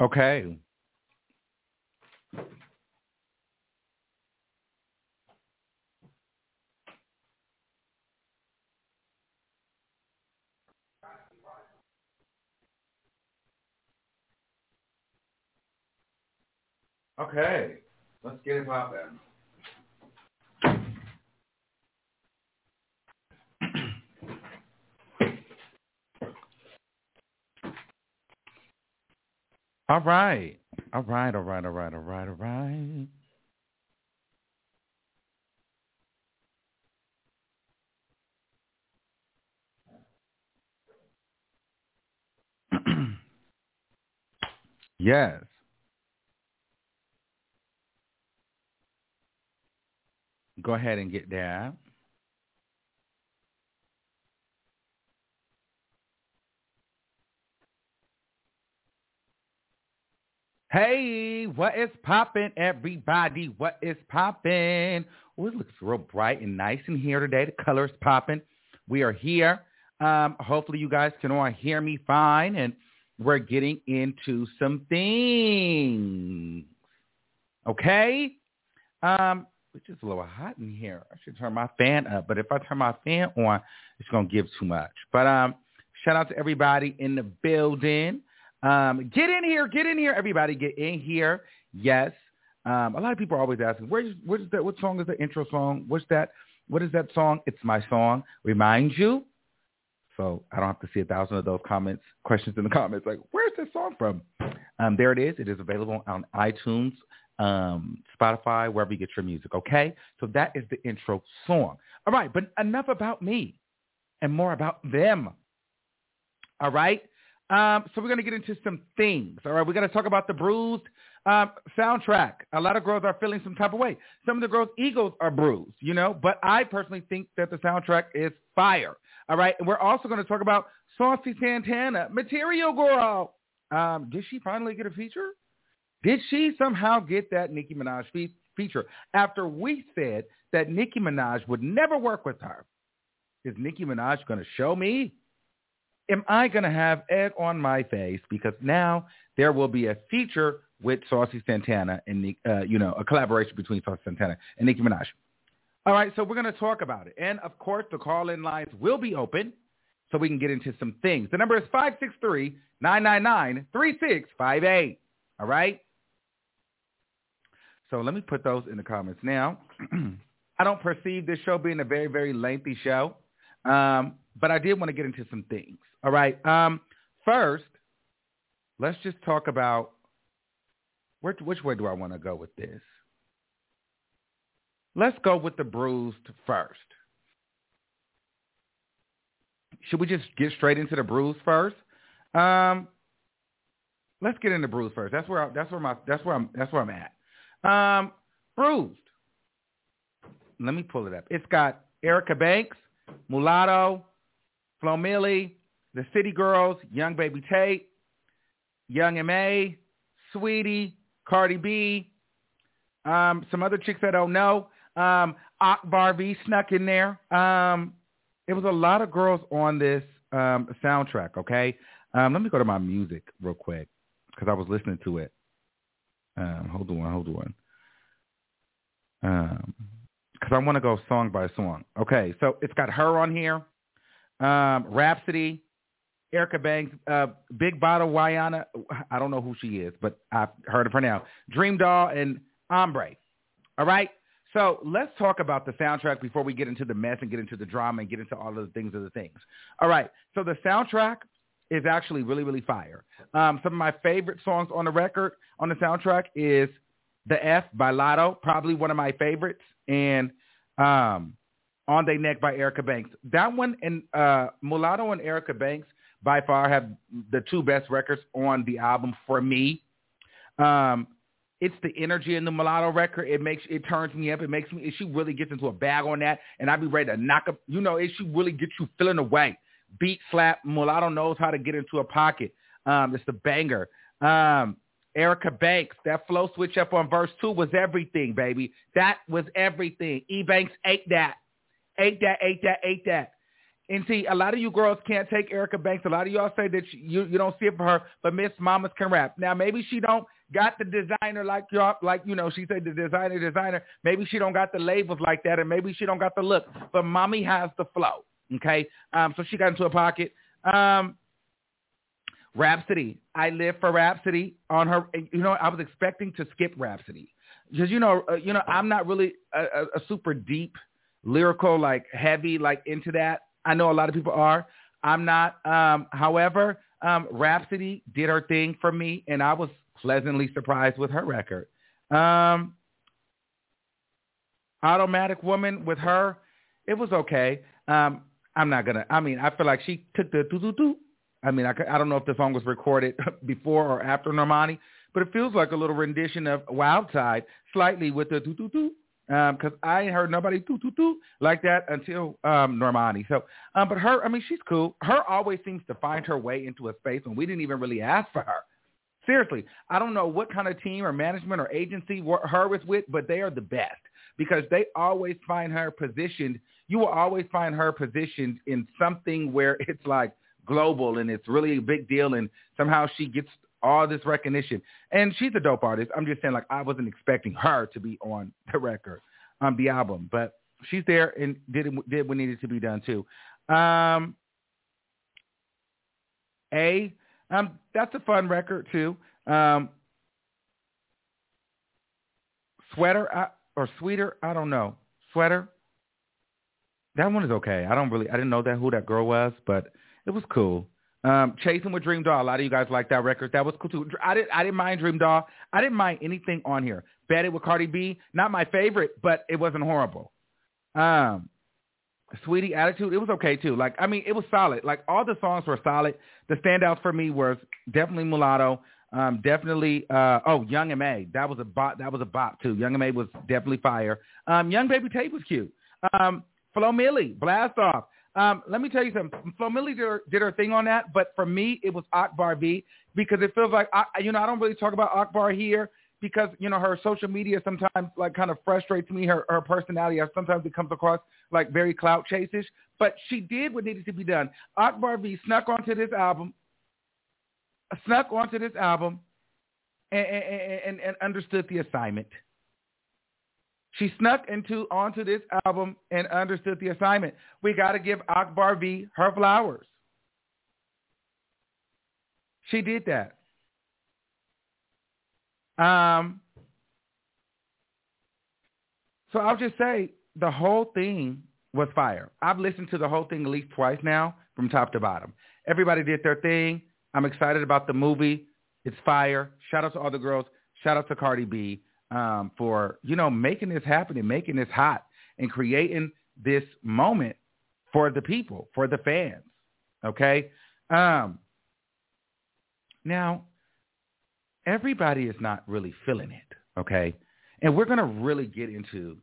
Okay. Okay. Let's get it poppin'. All right. All right, all right, all right, all right, all right. Yes. Go ahead and get that. Hey, what is poppin', everybody? What is poppin'? Oh, it looks real bright and nice in here today. The color's popping. We are here. Hopefully you guys can all hear me fine, and we're getting into some things. Okay? It's just a little hot in here. I should turn my fan up, but if I turn my fan on, it's gonna give too much. But shout out to everybody in the building. Get in here, everybody, get in here. Yes. A lot of people are always asking, what song is the intro song? What is that song? It's my song. Remind you. So I don't have to see 1,000 of those questions in the comments. Like, where's this song from? There it is. It is available on iTunes, Spotify, wherever you get your music. Okay. So that is the intro song. All right. But enough about me and more about them. All right. So we're going to get into some things. All right. We're going to talk about the bruised soundtrack. A lot of girls are feeling some type of way. Some of the girls' egos are bruised, but I personally think that the soundtrack is fire. All right. And we're also going to talk about Saucy Santana, Material Girl. Did she finally get a feature? Did she somehow get that Nicki Minaj feature after we said that Nicki Minaj would never work with her? Is Nicki Minaj going to show me? Am I going to have egg on my face? Because now there will be a feature with Saucy Santana and, a collaboration between Saucy Santana and Nicki Minaj. All right, so we're going to talk about it. And, of course, the call-in lines will be open so we can get into some things. The number is 563-999-3658. All right? So let me put those in the comments now. I don't perceive this show being a very, very lengthy show, but I did want to get into some things. All right. First, let's just talk about which way do I want to go with this? Let's go with the bruised first. Should we just get straight into the bruised first? Let's get into bruised first. That's where I'm at. Bruised. Let me pull it up. It's got Erica Banks, Mulatto, Flo Milli, The City Girls, Young Baby Tate, Young M.A., Sweetie, Cardi B, some other chicks I don't know. Akbar V snuck in there. It was a lot of girls on this soundtrack, okay? Let me go to my music real quick because I was listening to it. Hold on. Because I want to go song by song. Okay, so it's got her on here. Rhapsody, Erica Banks, Big Bottle Wayana. I don't know who she is, but I've heard of her now. Dream Doll and Ombre. All right? So let's talk about the soundtrack before we get into the mess and get into the drama and get into all of the things. All right. So the soundtrack is actually really, really fire. Some of my favorite songs on the record on the soundtrack is The F by Lotto, probably one of my favorites, and On They Neck by Erica Banks. That one and Mulatto and Erica Banks by far have the two best records on the album for me. It's the energy in the Mulatto record. It turns me up. She really gets into a bag on that, and I'd be ready to knock up. She really gets you feeling away. Beat slap. Mulatto knows how to get into a pocket. It's the banger. Erica Banks, that flow switch up on verse 2 was everything, baby. That was everything. E-Banks ate that. And see, a lot of you girls can't take Erica Banks. A lot of y'all say that you don't see it for her, but Miss Mamas can rap. Now, maybe she don't got the designer like y'all, she said the designer. Maybe she don't got the labels like that, and maybe she don't got the look. But mommy has the flow, okay? So she got into a pocket. Rhapsody. I live for Rhapsody on her. I was expecting to skip Rhapsody because, I'm not really a super deep lyrical, like heavy, like into that. I know a lot of people are. I'm not. However, Rhapsody did her thing for me, and I was pleasantly surprised with her record. Automatic Woman with her, it was okay. I feel like she took the doo-doo-doo. I don't know if the song was recorded before or after Normani, but it feels like a little rendition of Wild Side, slightly with the doo-doo-doo. Because I ain't heard nobody doo-doo-doo like that until Normani. So, but her, she's cool. Her always seems to find her way into a space when we didn't even really ask for her. Seriously, I don't know what kind of team or management or agency her is with, but they are the best because they always find her positioned. You will always find her positioned in something where it's like global and it's really a big deal, and somehow she gets all this recognition. And she's a dope artist. I'm just saying, like, I wasn't expecting her to be on the record, on the album, but she's there and did what needed to be done too. That's a fun record too. Sweater or Sweeter, I don't know. Sweater. That one is okay. I didn't know who that girl was, but it was cool. Chasing with Dream Doll. A lot of you guys like that record. That was cool too. I didn't mind Dream Doll. I didn't mind anything on here. Bet It with Cardi B. Not my favorite, but it wasn't horrible. Sweetie Attitude. It was okay too. It was solid. Like, all the songs were solid. The standouts for me was definitely Mulatto. Definitely. Young M.A. That was a bop too. Young M.A. was definitely fire. Young Baby Tate was cute. Flo Milli, Blast Off. Let me tell you something. Flo Milli did her thing on that, but for me, it was Akbar V, because it feels like, I don't really talk about Akbar here because, her social media sometimes like kind of frustrates me. Her personality, sometimes it comes across like very clout chase-ish, but she did what needed to be done. Akbar V snuck onto this album and understood the assignment. She snuck onto this album and understood the assignment. We got to give Akbar V her flowers. She did that. So I'll just say the whole thing was fire. I've listened to the whole thing at least twice now from top to bottom. Everybody did their thing. I'm excited about the movie. It's fire. Shout out to all the girls. Shout out to Cardi B. For, making this happen and making this hot and creating this moment for the people, for the fans. Okay. Now, everybody is not really feeling it. Okay. And we're going to really get into,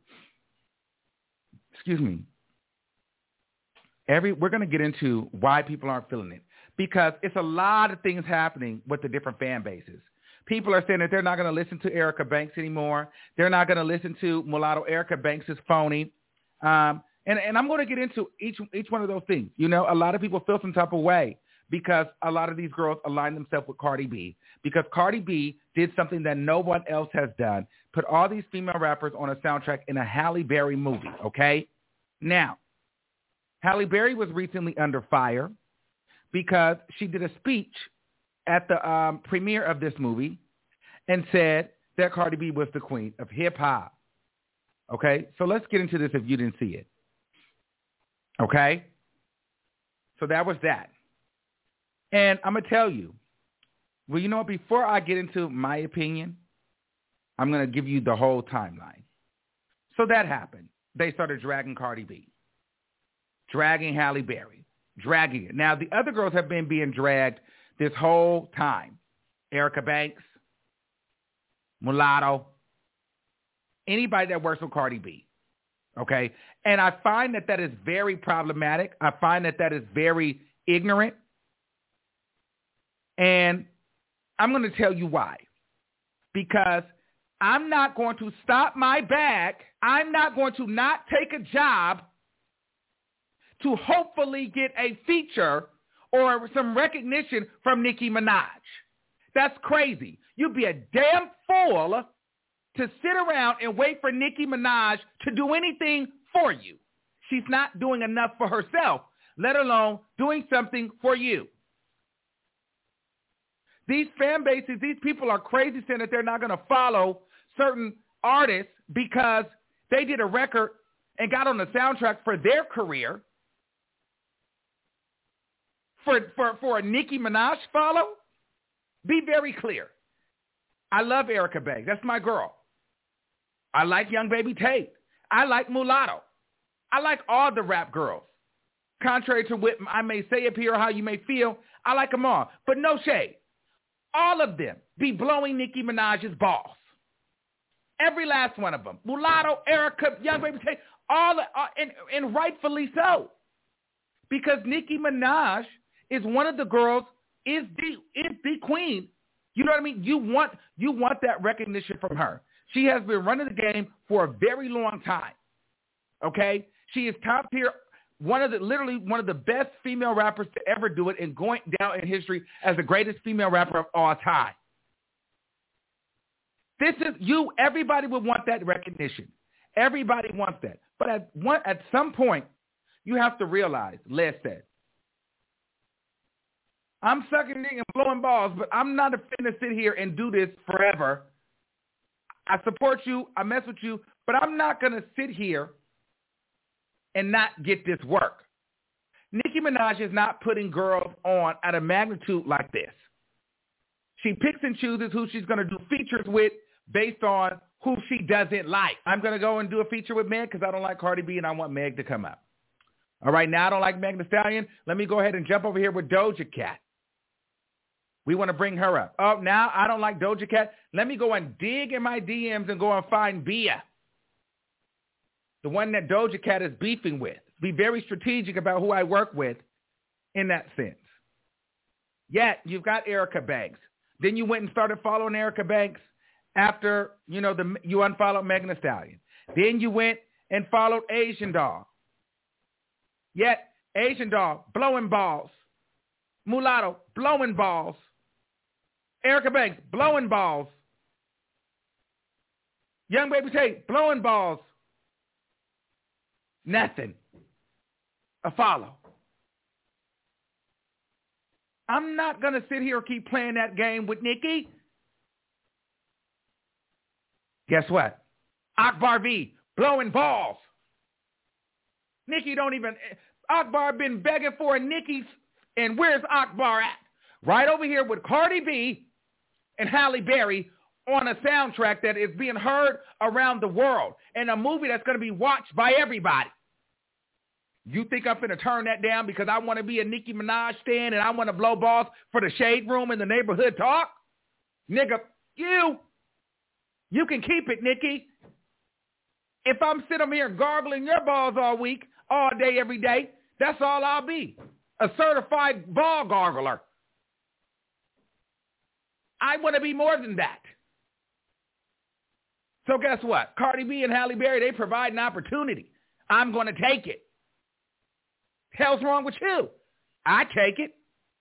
we're going to get into why people aren't feeling it, because it's a lot of things happening with the different fan bases. People are saying that they're not going to listen to Erica Banks anymore. They're not going to listen to Mulatto. Erica Banks is phony. And I'm going to get into each one of those things. A lot of people feel some type of way because a lot of these girls align themselves with Cardi B, because Cardi B did something that no one else has done, put all these female rappers on a soundtrack in a Halle Berry movie, okay? Now, Halle Berry was recently under fire because she did a speech at the premiere of this movie and said that Cardi B was the queen of hip-hop. Okay? So let's get into this if you didn't see it. Okay? So that was that. And I'm going to tell you, well, before I get into my opinion, I'm going to give you the whole timeline. So that happened. They started dragging Cardi B, dragging Halle Berry, dragging it. Now, the other girls have been being dragged this whole time. Erica Banks, Mulatto, anybody that works with Cardi B, okay? And I find that is very problematic. I find that is very ignorant. And I'm going to tell you why. Because I'm not going to stop my bag. I'm not going to not take a job to hopefully get a feature or some recognition from Nicki Minaj. That's crazy. You'd be a damn fool to sit around and wait for Nicki Minaj to do anything for you. She's not doing enough for herself, let alone doing something for you. These fan bases, these people are crazy saying that they're not going to follow certain artists because they did a record and got on the soundtrack for their career. For a Nicki Minaj follow, be very clear. I love Erica Banks. That's my girl. I like Young Baby Tate. I like Mulatto. I like all the rap girls. Contrary to what I may say up here or how you may feel, I like them all. But no shade. All of them be blowing Nicki Minaj's balls. Every last one of them. Mulatto, Erica, Young Baby Tate, and rightfully so. Because Nicki Minaj is one of the girls, is the queen. You know what I mean? You want that recognition from her. She has been running the game for a very long time. Okay? She is top tier, literally one of the best female rappers to ever do it and going down in history as the greatest female rapper of all time. Everybody would want that recognition. Everybody wants that. But at some point, you have to realize, Les said, I'm sucking dick and blowing balls, but I'm not finna sit here and do this forever. I support you. I mess with you, but I'm not going to sit here and not get this work. Nicki Minaj is not putting girls on at a magnitude like this. She picks and chooses who she's going to do features with based on who she doesn't like. I'm going to go and do a feature with Meg because I don't like Cardi B and I want Meg to come up. All right, now I don't like Megan Thee Stallion. Let me go ahead and jump over here with Doja Cat. We want to bring her up. Oh, now I don't like Doja Cat. Let me go and dig in my DMs and go and find Bia, the one that Doja Cat is beefing with. Be very strategic about who I work with in that sense. Yet, you've got Erica Banks. Then you went and started following Erica Banks after, you unfollowed Megan Thee Stallion. Then you went and followed Asian Doll. Yet, Asian Doll, blowing balls. Mulatto, blowing balls. Erica Banks, blowing balls. Young Baby Tate, blowing balls. Nothing. A follow. I'm not going to sit here and keep playing that game with Nicki. Guess what? Akbar V, blowing balls. Nicki don't even... Akbar been begging for a Nicki's, and where's Akbar at? Right over here with Cardi B and Halle Berry on a soundtrack that is being heard around the world and a movie that's going to be watched by everybody. You think I'm going to turn that down because I want to be a Nicki Minaj stan and I want to blow balls for the shade room and the neighborhood talk? Nigga, you can keep it, Nicki. If I'm sitting here gargling your balls all week, all day, every day, that's all I'll be. A certified ball gargler. I want to be more than that. So guess what? Cardi B and Halle Berry, they provide an opportunity. I'm going to take it. Hell's wrong with you? I take it.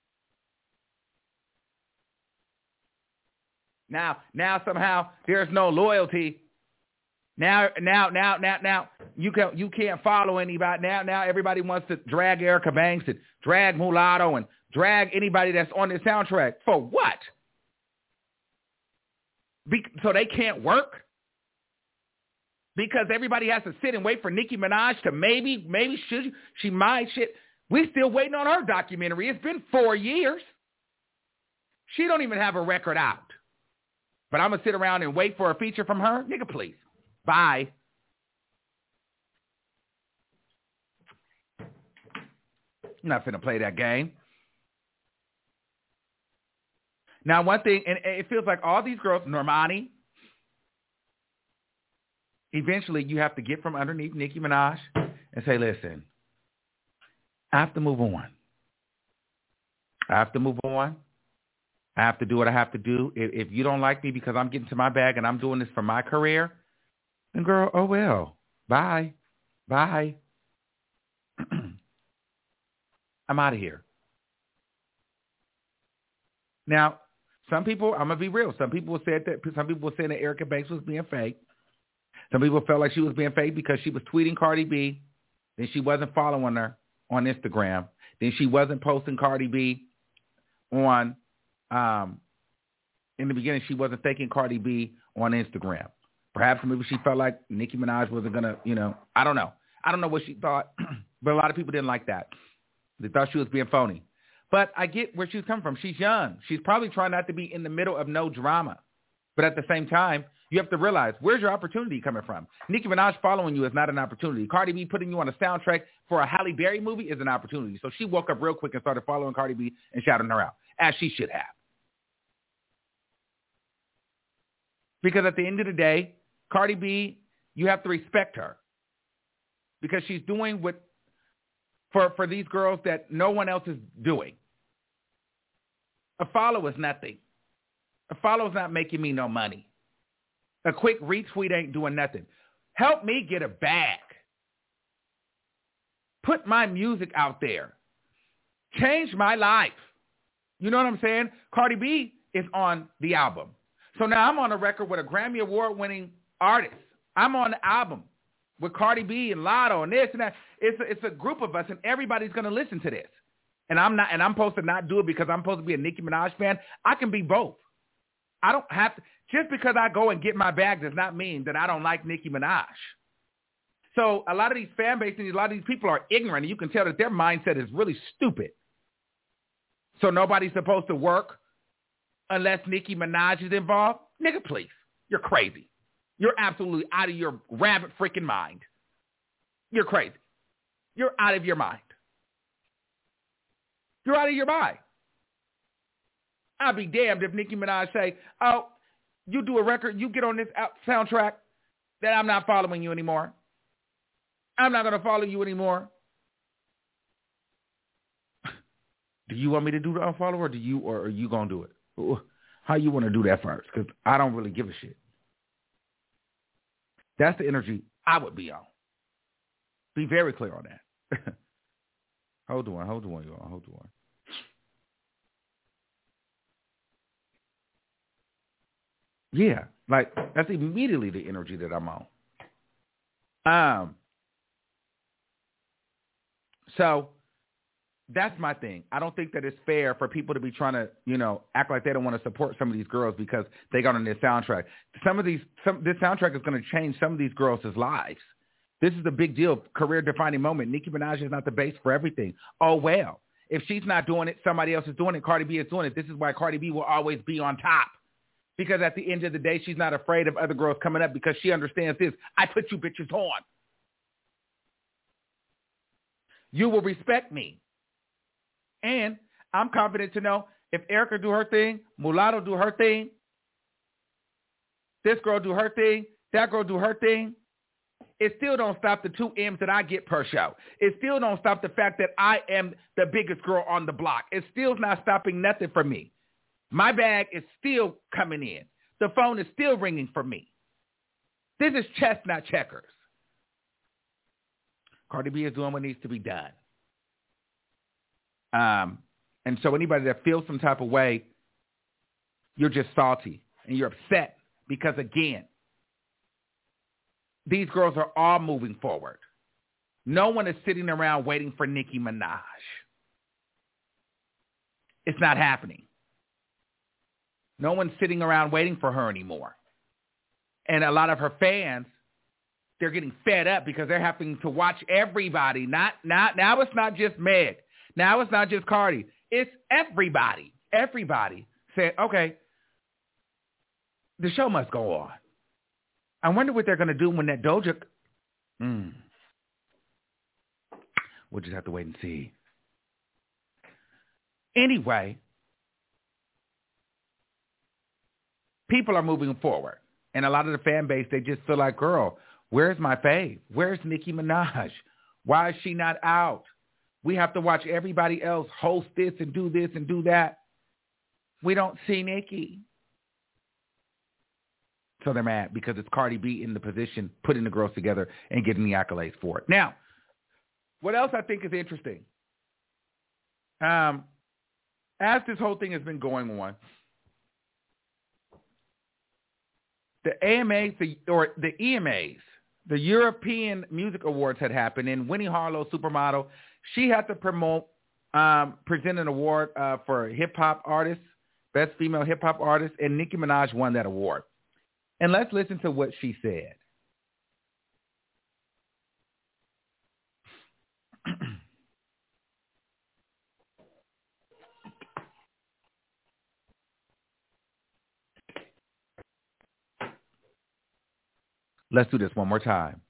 Now somehow there's no loyalty. Now you can't follow anybody. Now everybody wants to drag Erica Banks and drag Mulatto and drag anybody that's on this soundtrack. For what? So they can't work? Because everybody has to sit and wait for Nicki Minaj to maybe she might shit. We still waiting on her documentary. It's been 4 years. She don't even have a record out. But I'm going to sit around and wait for a feature from her? Nigga, please. Bye. I'm not finna play that game. Now, one thing, and it feels like all these girls, Normani, eventually you have to get from underneath Nicki Minaj and say, listen, I have to move on. I have to move on. I have to do what I have to do. If you don't like me because I'm getting to my bag and I'm doing this for my career, then girl, oh well. Bye. Bye. I'm out of here. Now, some people, I'm gonna be real. Some people said that Erica Banks was being fake. Some people felt like she was being fake because she was tweeting Cardi B, then she wasn't following her on Instagram, then she wasn't posting Cardi B on. In the beginning, she wasn't thanking Cardi B on Instagram. Perhaps maybe she felt like Nicki Minaj wasn't gonna, I don't know. I don't know what she thought, but a lot of people didn't like that. They thought she was being phony. But I get where she's coming from. She's young. She's probably trying not to be in the middle of no drama. But at the same time, you have to realize, where's your opportunity coming from? Nicki Minaj following you is not an opportunity. Cardi B putting you on a soundtrack for a Halle Berry movie is an opportunity. So she woke up real quick and started following Cardi B and shouting her out, as she should have. Because at the end of the day, Cardi B, you have to respect her. Because she's doing what, for these girls that no one else is doing. A follow is nothing. A follow is not making me no money. A quick retweet ain't doing nothing. Help me get a bag. Put my music out there. Change my life. You know what I'm saying? Cardi B is on the album. So now I'm on a record with a Grammy Award-winning artist. I'm on the album with Cardi B and Lotto and this and that. It's a group of us, and everybody's going to listen to this. And I'm supposed to not do it because I'm supposed to be a Nicki Minaj fan. I can be both. I don't have to. Just because I go and get my bag does not mean that I don't like Nicki Minaj. So a lot of these fan bases and a lot of these people are ignorant, and you can tell that their mindset is really stupid. So nobody's supposed to work unless Nicki Minaj is involved? Nigga, please. You're crazy. You're absolutely out of your rabbit freaking mind. You're crazy. You're out of your mind. You're out of your mind. I'll be damned if Nicki Minaj say, oh, you do a record, you get on this soundtrack, that I'm not following you anymore. I'm not going to follow you anymore. Do you want me to do the unfollow or are you going to do it? How you want to do that first? Because I don't really give a shit. That's the energy I would be on. Be very clear on that. Hold on, y'all. Yeah, like that's immediately the energy that I'm on. So that's my thing. I don't think that it's fair for people to be trying to, act like they don't want to support some of these girls because they got on their soundtrack. This soundtrack is going to change some of these girls' lives. This is a big deal, career-defining moment. Nicki Minaj is not the base for everything. Oh, well. If she's not doing it, somebody else is doing it. Cardi B is doing it. This is why Cardi B will always be on top. Because at the end of the day, she's not afraid of other girls coming up because she understands this. I put you bitches on. You will respect me. And I'm confident to know if Erica do her thing, Mulatto do her thing, this girl do her thing, that girl do her thing, it still don't stop the 2 M's that I get per show. It still don't stop the fact that I am the biggest girl on the block. It still's not stopping nothing for me. My bag is still coming in. The phone is still ringing for me. This is chess, not checkers. Cardi B is doing what needs to be done. And so anybody that feels some type of way, you're just salty and you're upset because, again, these girls are all moving forward. No one is sitting around waiting for Nicki Minaj. It's not happening. No one's sitting around waiting for her anymore. And a lot of her fans, they're getting fed up because they're having to watch everybody. Now it's not just Meg. Now it's not just Cardi. It's everybody. Everybody said, okay, the show must go on. I wonder what they're going to do when that Doja... We'll just have to wait and see. Anyway, people are moving forward. And a lot of the fan base, they just feel like, girl, where's my fave? Where's Nicki Minaj? Why is she not out? We have to watch everybody else host this and do that. We don't see Nicki. So they're mad because it's Cardi B in the position, putting the girls together and getting the accolades for it. Now, what else I think is interesting? as this whole thing has been going on, the AMAs, the EMAs, the European Music Awards had happened, and Winnie Harlow, Supermodel, she had to present an award for hip-hop artist, best female hip-hop artist, and Nicki Minaj won that award. And let's listen to what she said. Let's do this one more time.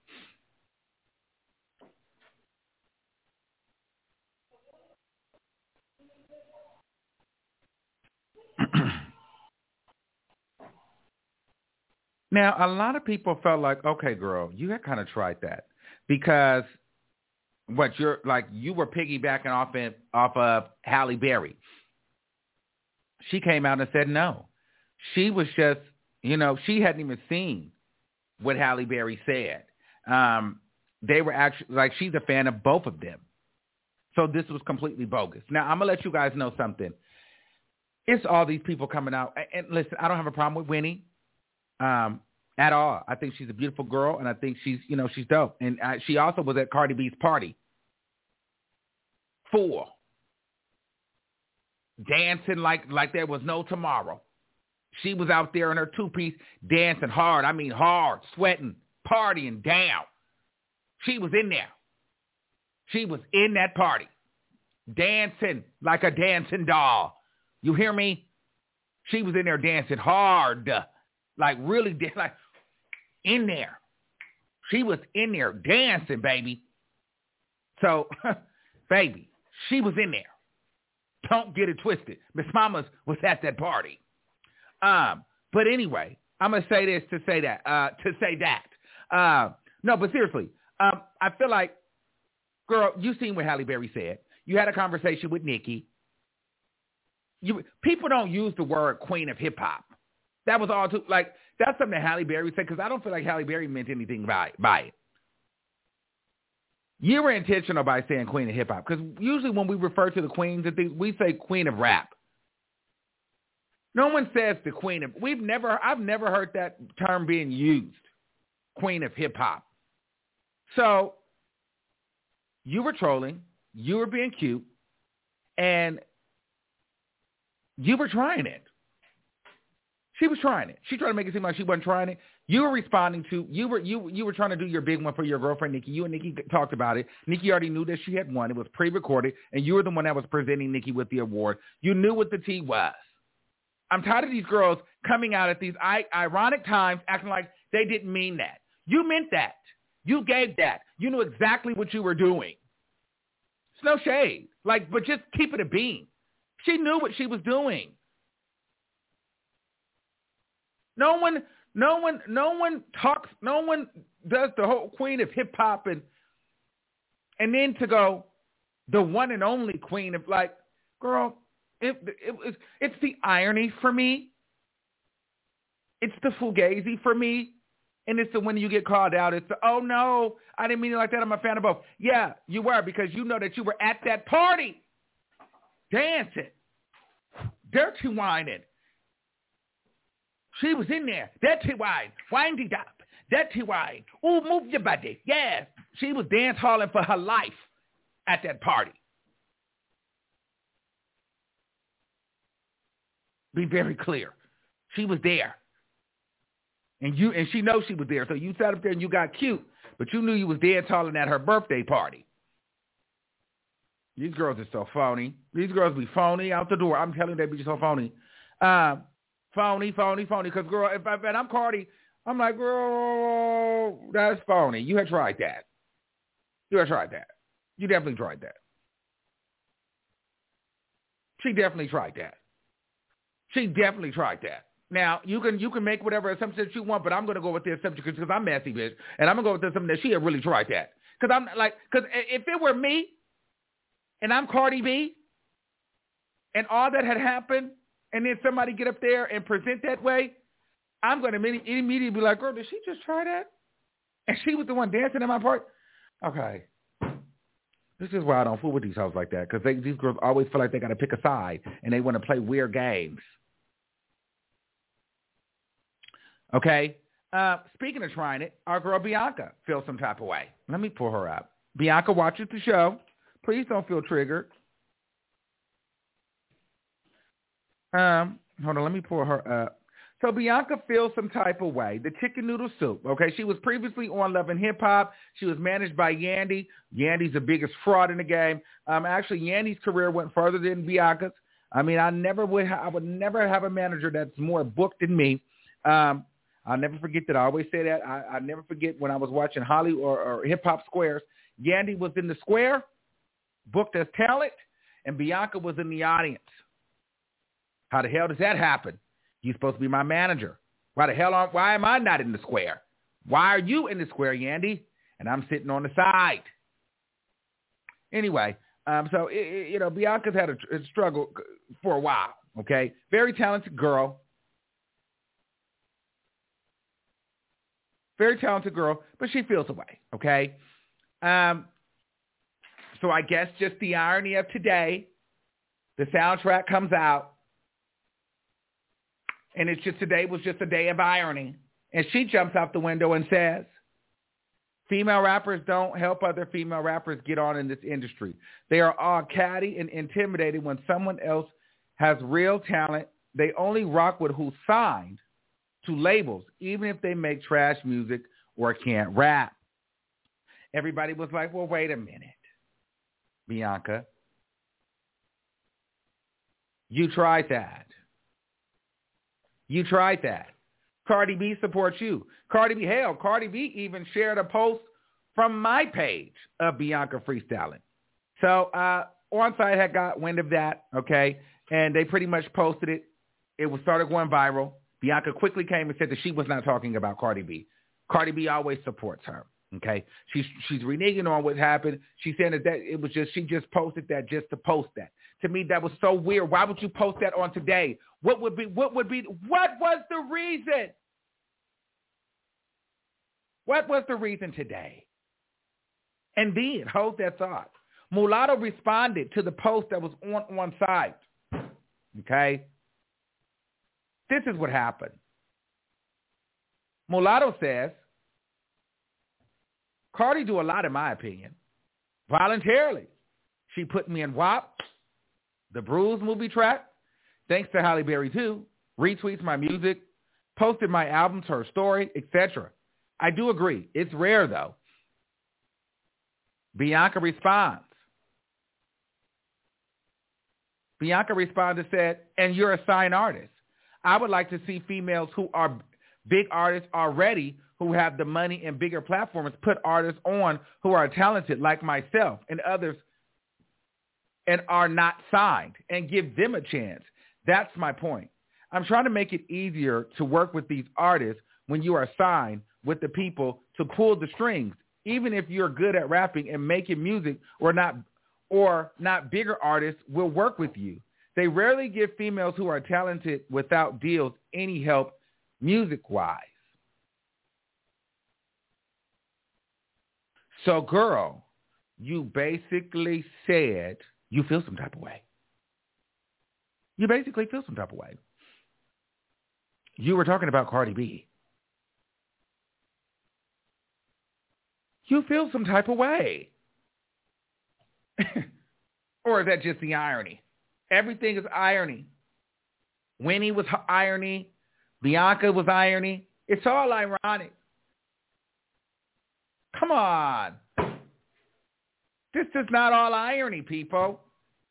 Now, a lot of people felt like, okay, girl, you had kind of tried that because you were piggybacking off of Halle Berry. She came out and said no. She was just, she hadn't even seen what Halle Berry said. They were actually, she's a fan of both of them. So this was completely bogus. Now, I'm going to let you guys know something. It's all these people coming out. And listen, I don't have a problem with Winnie at all. I think she's a beautiful girl, and I think she's dope. And she also was at Cardi B's party. Dancing like there was no tomorrow. She was out there in her two-piece dancing hard. I mean hard, sweating, partying down. She was in there. She was in that party, dancing like a dancing doll. You hear me? She was in there dancing hard, really in there. She was in there dancing, baby. So, baby, she was in there. Don't get it twisted. Miss Mamas was at that party. But anyway, I'm going to say this to say that. No, but seriously, I feel like, girl, you seen what Halle Berry said. You had a conversation with Nicki. People don't use the word queen of hip hop. That was all too, that's something that Halle Berry said, because I don't feel like Halle Berry meant anything by it. You were intentional by saying queen of hip hop, because usually when we refer to the queens and things, we say queen of rap. No one says the queen of, I've never heard that term being used, queen of hip hop. So you were trolling, you were being cute, and you were trying it. She was trying it. She tried to make it seem like she wasn't trying it. You were responding to, you were trying to do your big one for your girlfriend, Nicki. You and Nicki talked about it. Nicki already knew that she had won. It was pre-recorded, and you were the one that was presenting Nicki with the award. You knew what the tea was. I'm tired of these girls coming out at these ironic times acting like they didn't mean that. You meant that. You gave that. You knew exactly what you were doing. It's no shade. But just keep it a beam. She knew what she was doing. No one talks, no one does the whole queen of hip hop and then to go the one and only queen of girl, it's the irony for me. It's the fugazi for me. And it's the when you get called out, it's the, oh no, I didn't mean it like that. I'm a fan of both. Yeah, you were, because you know that you were at that party dancing, dirty whining. She was in there. Dirty wine. Windy up. Dirty wine. Ooh, move your body. Yes. She was dance halling for her life at that party. Be very clear. She was there. And she knows she was there. So you sat up there and you got cute, but you knew you was dance halling at her birthday party. These girls are so phony. These girls be phony out the door. I'm telling you, they be so phony. Phony. Because, girl, if I'm Cardi, I'm like, girl, that's phony. You had tried that. You definitely tried that. She definitely tried that. Now, you can make whatever assumptions you want, but I'm going to go with the assumption because I'm messy, bitch. And I'm going to go with the assumption that she had really tried that. Because if it were me and I'm Cardi B and all that had happened, and then somebody get up there and present that way, I'm going to immediately be like, girl, did she just try that? And she was the one dancing in my part? Okay. This is why I don't fool with these hoes like that, because these girls always feel like they got to pick a side, and they want to play weird games. Okay? Speaking of trying it, our girl Bianca feels some type of way. Let me pull her up. Bianca watches the show. Please don't feel triggered. Hold on, let me pull her up. So Bianca feels some type of way. The chicken noodle soup, okay? She was previously on Love and Hip Hop. She was managed by Yandy. Yandy's the biggest fraud in the game. Actually, Yandy's career went further than Bianca's. I mean, I would never have a manager that's more booked than me. I'll never forget that. I always say that. I never forget when I was watching Hollywood or Hip Hop Squares. Yandy was in the square, booked as talent, and Bianca was in the audience. How the hell does that happen? You're supposed to be my manager. Why am I not in the square? Why are you in the square, Yandy? And I'm sitting on the side. Anyway, so Bianca's had a struggle for a while, okay? Very talented girl. Very talented girl, but she feels away, okay? So I guess just the irony of today, the soundtrack comes out, and today was just a day of irony. And she jumps out the window and says, female rappers don't help other female rappers get on in this industry. They are all catty and intimidated when someone else has real talent. They only rock with who's signed to labels, even if they make trash music or can't rap. Everybody was like, well, wait a minute, Bianca. You tried that. You tried that. Cardi B supports you. Cardi B even shared a post from my page of Bianca freestyling. So OnSite had got wind of that, okay, and they pretty much posted it. It started going viral. Bianca quickly came and said that she was not talking about Cardi B. Cardi B always supports her, okay? She's reneging on what happened. She's saying that it was she just posted that just to post that. To me, that was so weird. Why would you post that on today? What was the reason? What was the reason today? And then, hold that thought. Mulatto responded to the post that was on site. Okay? This is what happened. Mulatto says, Cardi do a lot, in my opinion. Voluntarily. She put me in WAP, the Bruise movie track, thanks to Halle Berry too, retweets my music, posted my albums, her story, etc. I do agree. It's rare, though. Bianca responds. Bianca responded and said, and you're a signed artist. I would like to see females who are big artists already, who have the money and bigger platforms, put artists on who are talented like myself and others and are not signed, and give them a chance. That's my point. I'm trying to make it easier to work with these artists when you are signed with the people to pull the strings, even if you're good at rapping and making music or not bigger artists will work with you. They rarely give females who are talented without deals any help music-wise. So, girl, you basically said you feel some type of way. You basically feel some type of way. You were talking about Cardi B. You feel some type of way. Or is that just the irony? Everything is irony. Winnie was irony. Bianca was irony. It's all ironic. Come on. This is not all irony, people.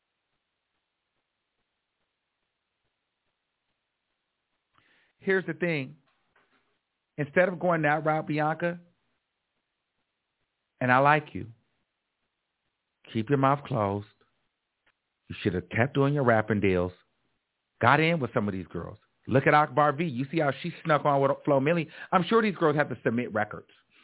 Here's the thing. Instead of going that route, Bianca, and I like you, keep your mouth closed. You should have kept doing your rapping deals. Got in with some of these girls. Look at Akbar V. You see how she snuck on with Flo Milli? I'm sure these girls have to submit records.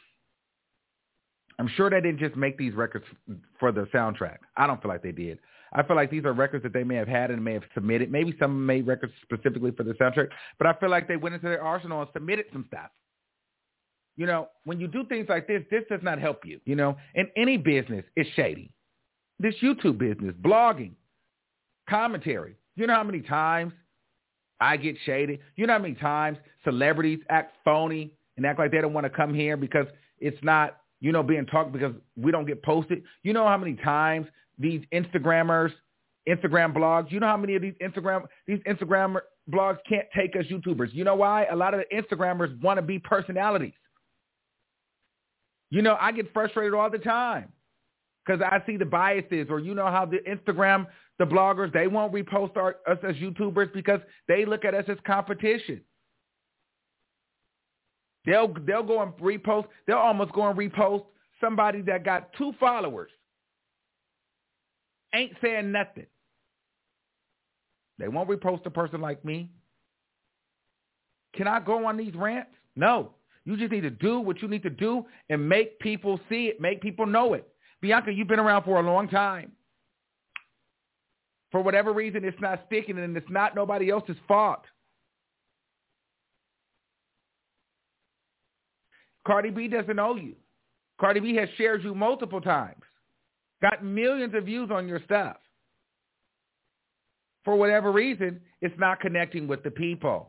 I'm sure they didn't just make these records for the soundtrack. I don't feel like they did. I feel like these are records that they may have had and may have submitted. Maybe some made records specifically for the soundtrack, but I feel like they went into their arsenal and submitted some stuff. You know, when you do things like this does not help you. You know, in any business, it's shady. this YouTube business, blogging, commentary. You know how many times I get shaded? You know how many times celebrities act phony and act like they don't want to come here because it's not, being talked because we don't get posted? You know how many times these Instagram blogs, you know how many of these Instagram blogs can't take us YouTubers? You know why? A lot of the Instagrammers want to be personalities. I get frustrated all the time because I see the biases, or how the bloggers, they won't repost us as YouTubers because they look at us as competition. They'll go and repost. They'll almost go and repost somebody that got 2 followers. Ain't saying nothing. They won't repost a person like me. Can I go on these rants? No. You just need to do what you need to do and make people see it, make people know it. Bianca, you've been around for a long time. For whatever reason, it's not sticking, and it's not nobody else's fault. Cardi B doesn't owe you. Cardi B has shared you multiple times, got millions of views on your stuff. For whatever reason, it's not connecting with the people.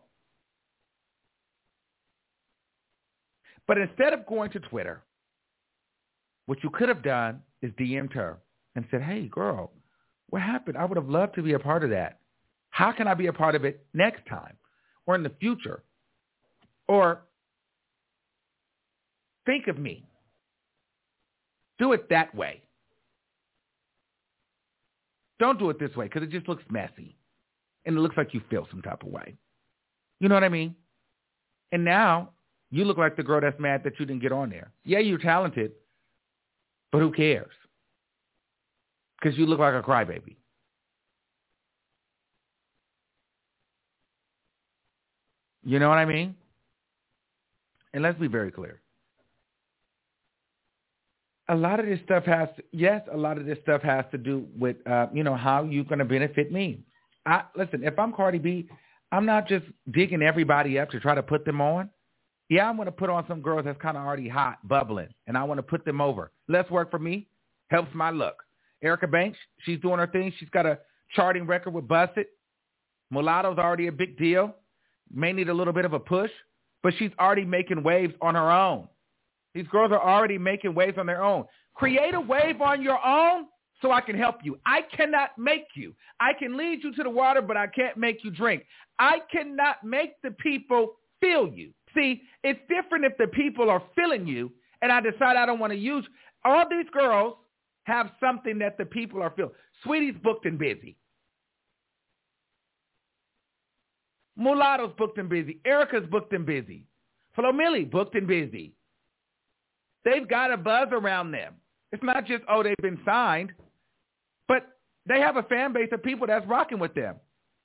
But instead of going to Twitter, what you could have done is DM'd her and said, hey, girl, what happened? I would have loved to be a part of that. How can I be a part of it next time or in the future? Or think of me. Do it that way. Don't do it this way because it just looks messy and it looks like you feel some type of way. You know what I mean? And now you look like the girl that's mad that you didn't get on there. Yeah, you're talented, but who cares? Because you look like a crybaby. You know what I mean? And let's be very clear. A lot of this stuff has to do with, how you're going to benefit me. Listen, if I'm Cardi B, I'm not just digging everybody up to try to put them on. Yeah, I'm going to put on some girls that's kind of already hot, bubbling, and I want to put them over. Less work for me. Helps my look. Erica Banks, she's doing her thing. She's got a charting record with Busted. Mulatto's already a big deal. May need a little bit of a push, but she's already making waves on her own. These girls are already making waves on their own. Create a wave on your own so I can help you. I cannot make you. I can lead you to the water, but I can't make you drink. I cannot make the people feel you. See, it's different if the people are feeling you and I decide I don't want to use. All these girls have something that the people are feeling. Sweetie's booked and busy. Mulatto's booked and busy. Erica's booked and busy. Flo Milli booked and busy. They've got a buzz around them. It's not just, they've been signed, but they have a fan base of people that's rocking with them.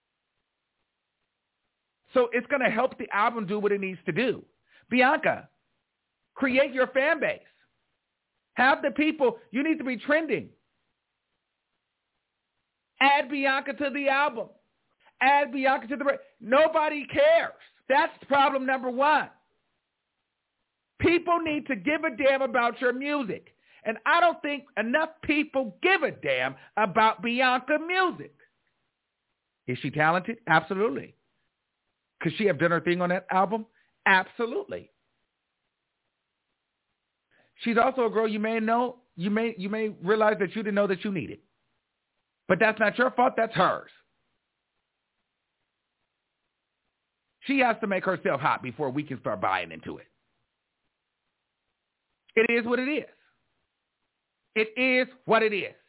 So it's going to help the album do what it needs to do. Bianca, create your fan base. Have the people, you need to be trending. Add Bianca to the album. Add Bianca to the, nobody cares. That's problem number one. People need to give a damn about your music. And I don't think enough people give a damn about Bianca music. Is she talented? Absolutely. Could she have done her thing on that album? Absolutely. She's also a girl you may know, you may realize that you didn't know that you needed. But that's not your fault, that's hers. She has to make herself hot before we can start buying into it. It is what it is. It is what it is.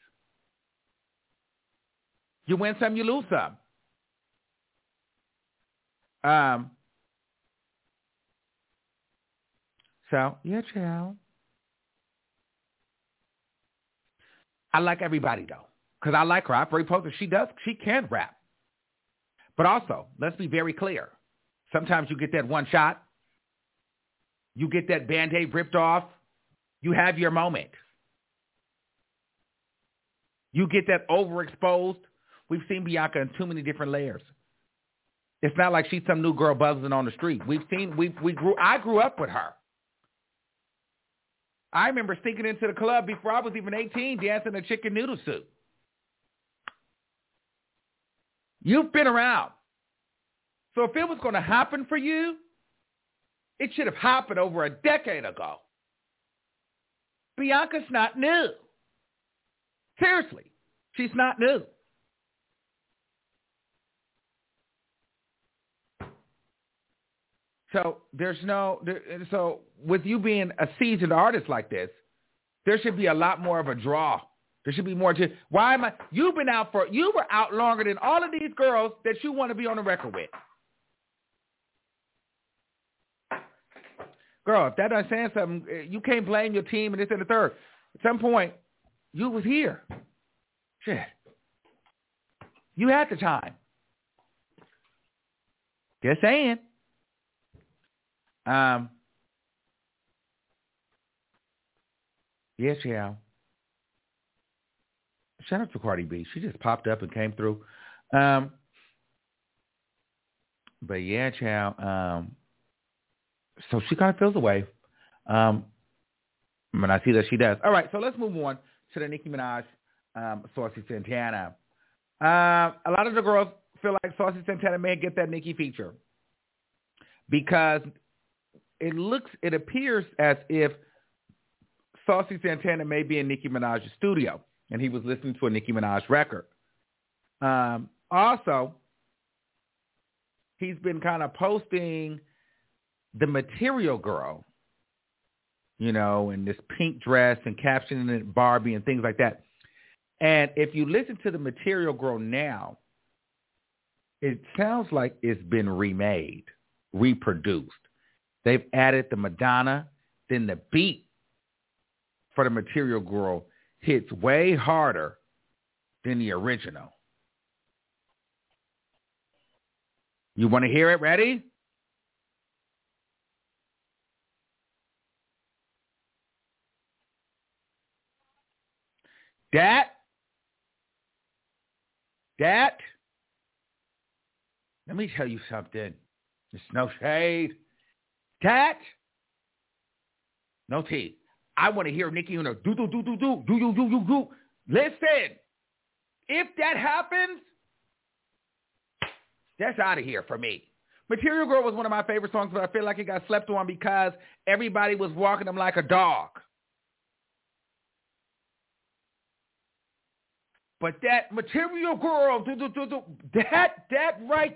You win some, you lose some. So, yeah, child. I like everybody, though, because I like her. I've already posted. She can rap. But also, let's be very clear. Sometimes you get that one shot. You get that Band-Aid ripped off. You have your moment. You get that overexposed. We've seen Bianca in too many different layers. It's not like she's some new girl buzzing on the street. I grew up with her. I remember sneaking into the club before I was even 18, dancing a chicken noodle soup. You've been around. So if it was going to happen for you, it should have happened over a decade ago. Bianca's not new. Seriously, she's not new. So so with you being a seasoned artist like this, there should be a lot more of a draw. There should be more to, you were out longer than all of these girls that you want to be on the record with. Girl, if that doesn't say something, you can't blame your team and this and the third. At some point, you was here. Shit. You had the time. Just saying. Yes, yeah. Shout out to Cardi B. She just popped up and came through. But yeah, child. So she kind of feels away. When I see that she does. All right, so let's move on to the Nicki Minaj, Saucy Santana. A lot of the girls feel like Saucy Santana may get that Nicki feature because it appears as if Saucy Santana may be in Nicki Minaj's studio and he was listening to a Nicki Minaj record. Also, he's been kind of posting the Material Girl, in this pink dress and captioning it Barbie and things like that. And if you listen to the Material Girl now, it sounds like it's been remade, reproduced. They've added the Madonna, then the beat for the Material Girl hits way harder than the original. You want to hear it? Ready? That, let me tell you something. It's no shade. That, no tea. I want to hear Nicki do. Listen, if that happens, that's out of here for me. Material Girl was one of my favorite songs, but I feel like it got slept on because everybody was walking them like a dog. But that Material Girl, that right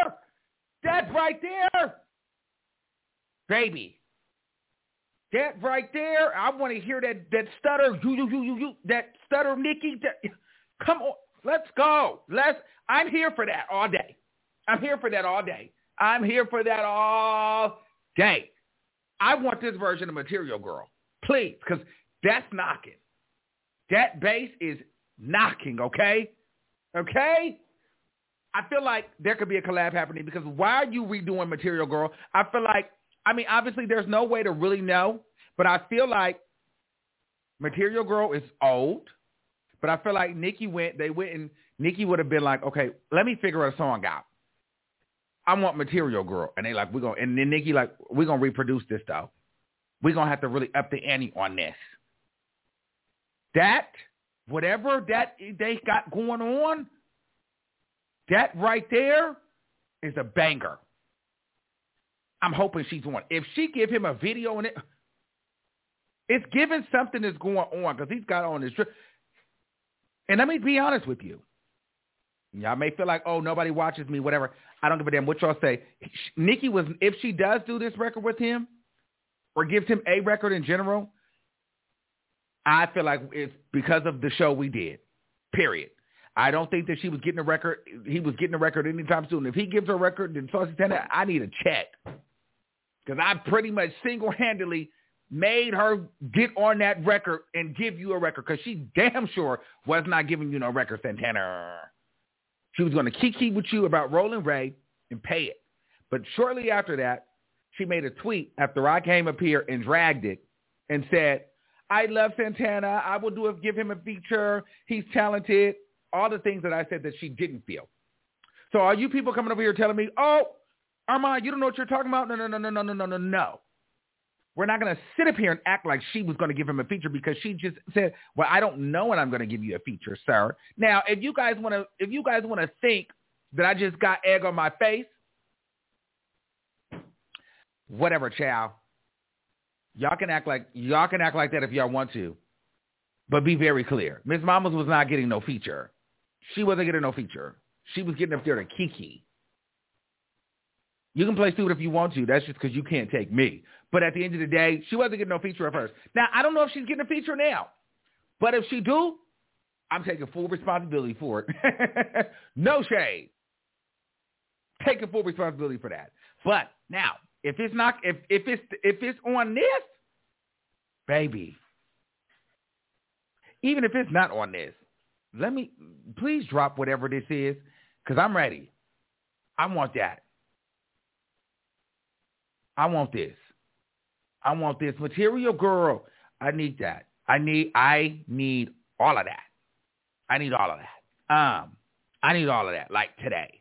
there, baby, that right there, I want to hear that stutter, that stutter, Nicki. Come on, let's go. I'm here for that all day. I want this version of Material Girl, please, because that's knocking. That bass is knocking, okay? Okay? I feel like there could be a collab happening because why are you redoing Material Girl? I feel like, obviously there's no way to really know, but I feel like Material Girl is old, but I feel like Nicki went and Nicki would have been like, okay, let me figure a song out. I want Material Girl. And they like, and then Nicki like, we're going to reproduce this though. We're going to have to really up the ante on this. That, whatever that they got going on, that right there is a banger. I'm hoping she's on. If she give him a video on it, it's giving something that's going on because he's got on this trip. And let me be honest with you. Y'all may feel like, oh, nobody watches me, whatever. I don't give a damn what y'all say. Nicki was, if she does do this record with him or gives him a record in general, I feel like it's because of the show we did, period. I don't think that she was getting a record. He was getting a record anytime soon. If he gives her a record, then Saucy Santana, I need a check. Because I pretty much single-handedly made her get on that record and give you a record because she damn sure was not giving you no record, Santana. She was going to kiki with you about Rolling Ray and pay it. But shortly after that, she made a tweet after I came up here and dragged it and said, I love Santana. I will give him a feature. He's talented. All the things that I said that she didn't feel. So are you people coming over here telling me, oh, Armand, you don't know what you're talking about? No. We're not going to sit up here and act like she was going to give him a feature because she just said, well, I don't know when I'm going to give you a feature, sir. Now, if you guys want to think that I just got egg on my face, whatever, child. Y'all can act like that if y'all want to. But be very clear. Miss Mamas was not getting no feature. She wasn't getting no feature. She was getting up there to Kiki. You can play stupid if you want to. That's just because you can't take me. But at the end of the day, she wasn't getting no feature at first. Now, I don't know if she's getting a feature now. But if she do, I'm taking full responsibility for it. No shade. Taking full responsibility for that. But now, if it's not, if it's on this, baby, even if it's not on this, please drop whatever this is, because I'm ready. I want that. I want this. I want this material, girl. I need that. I need all of that. I need all of that. I need all of that, like today.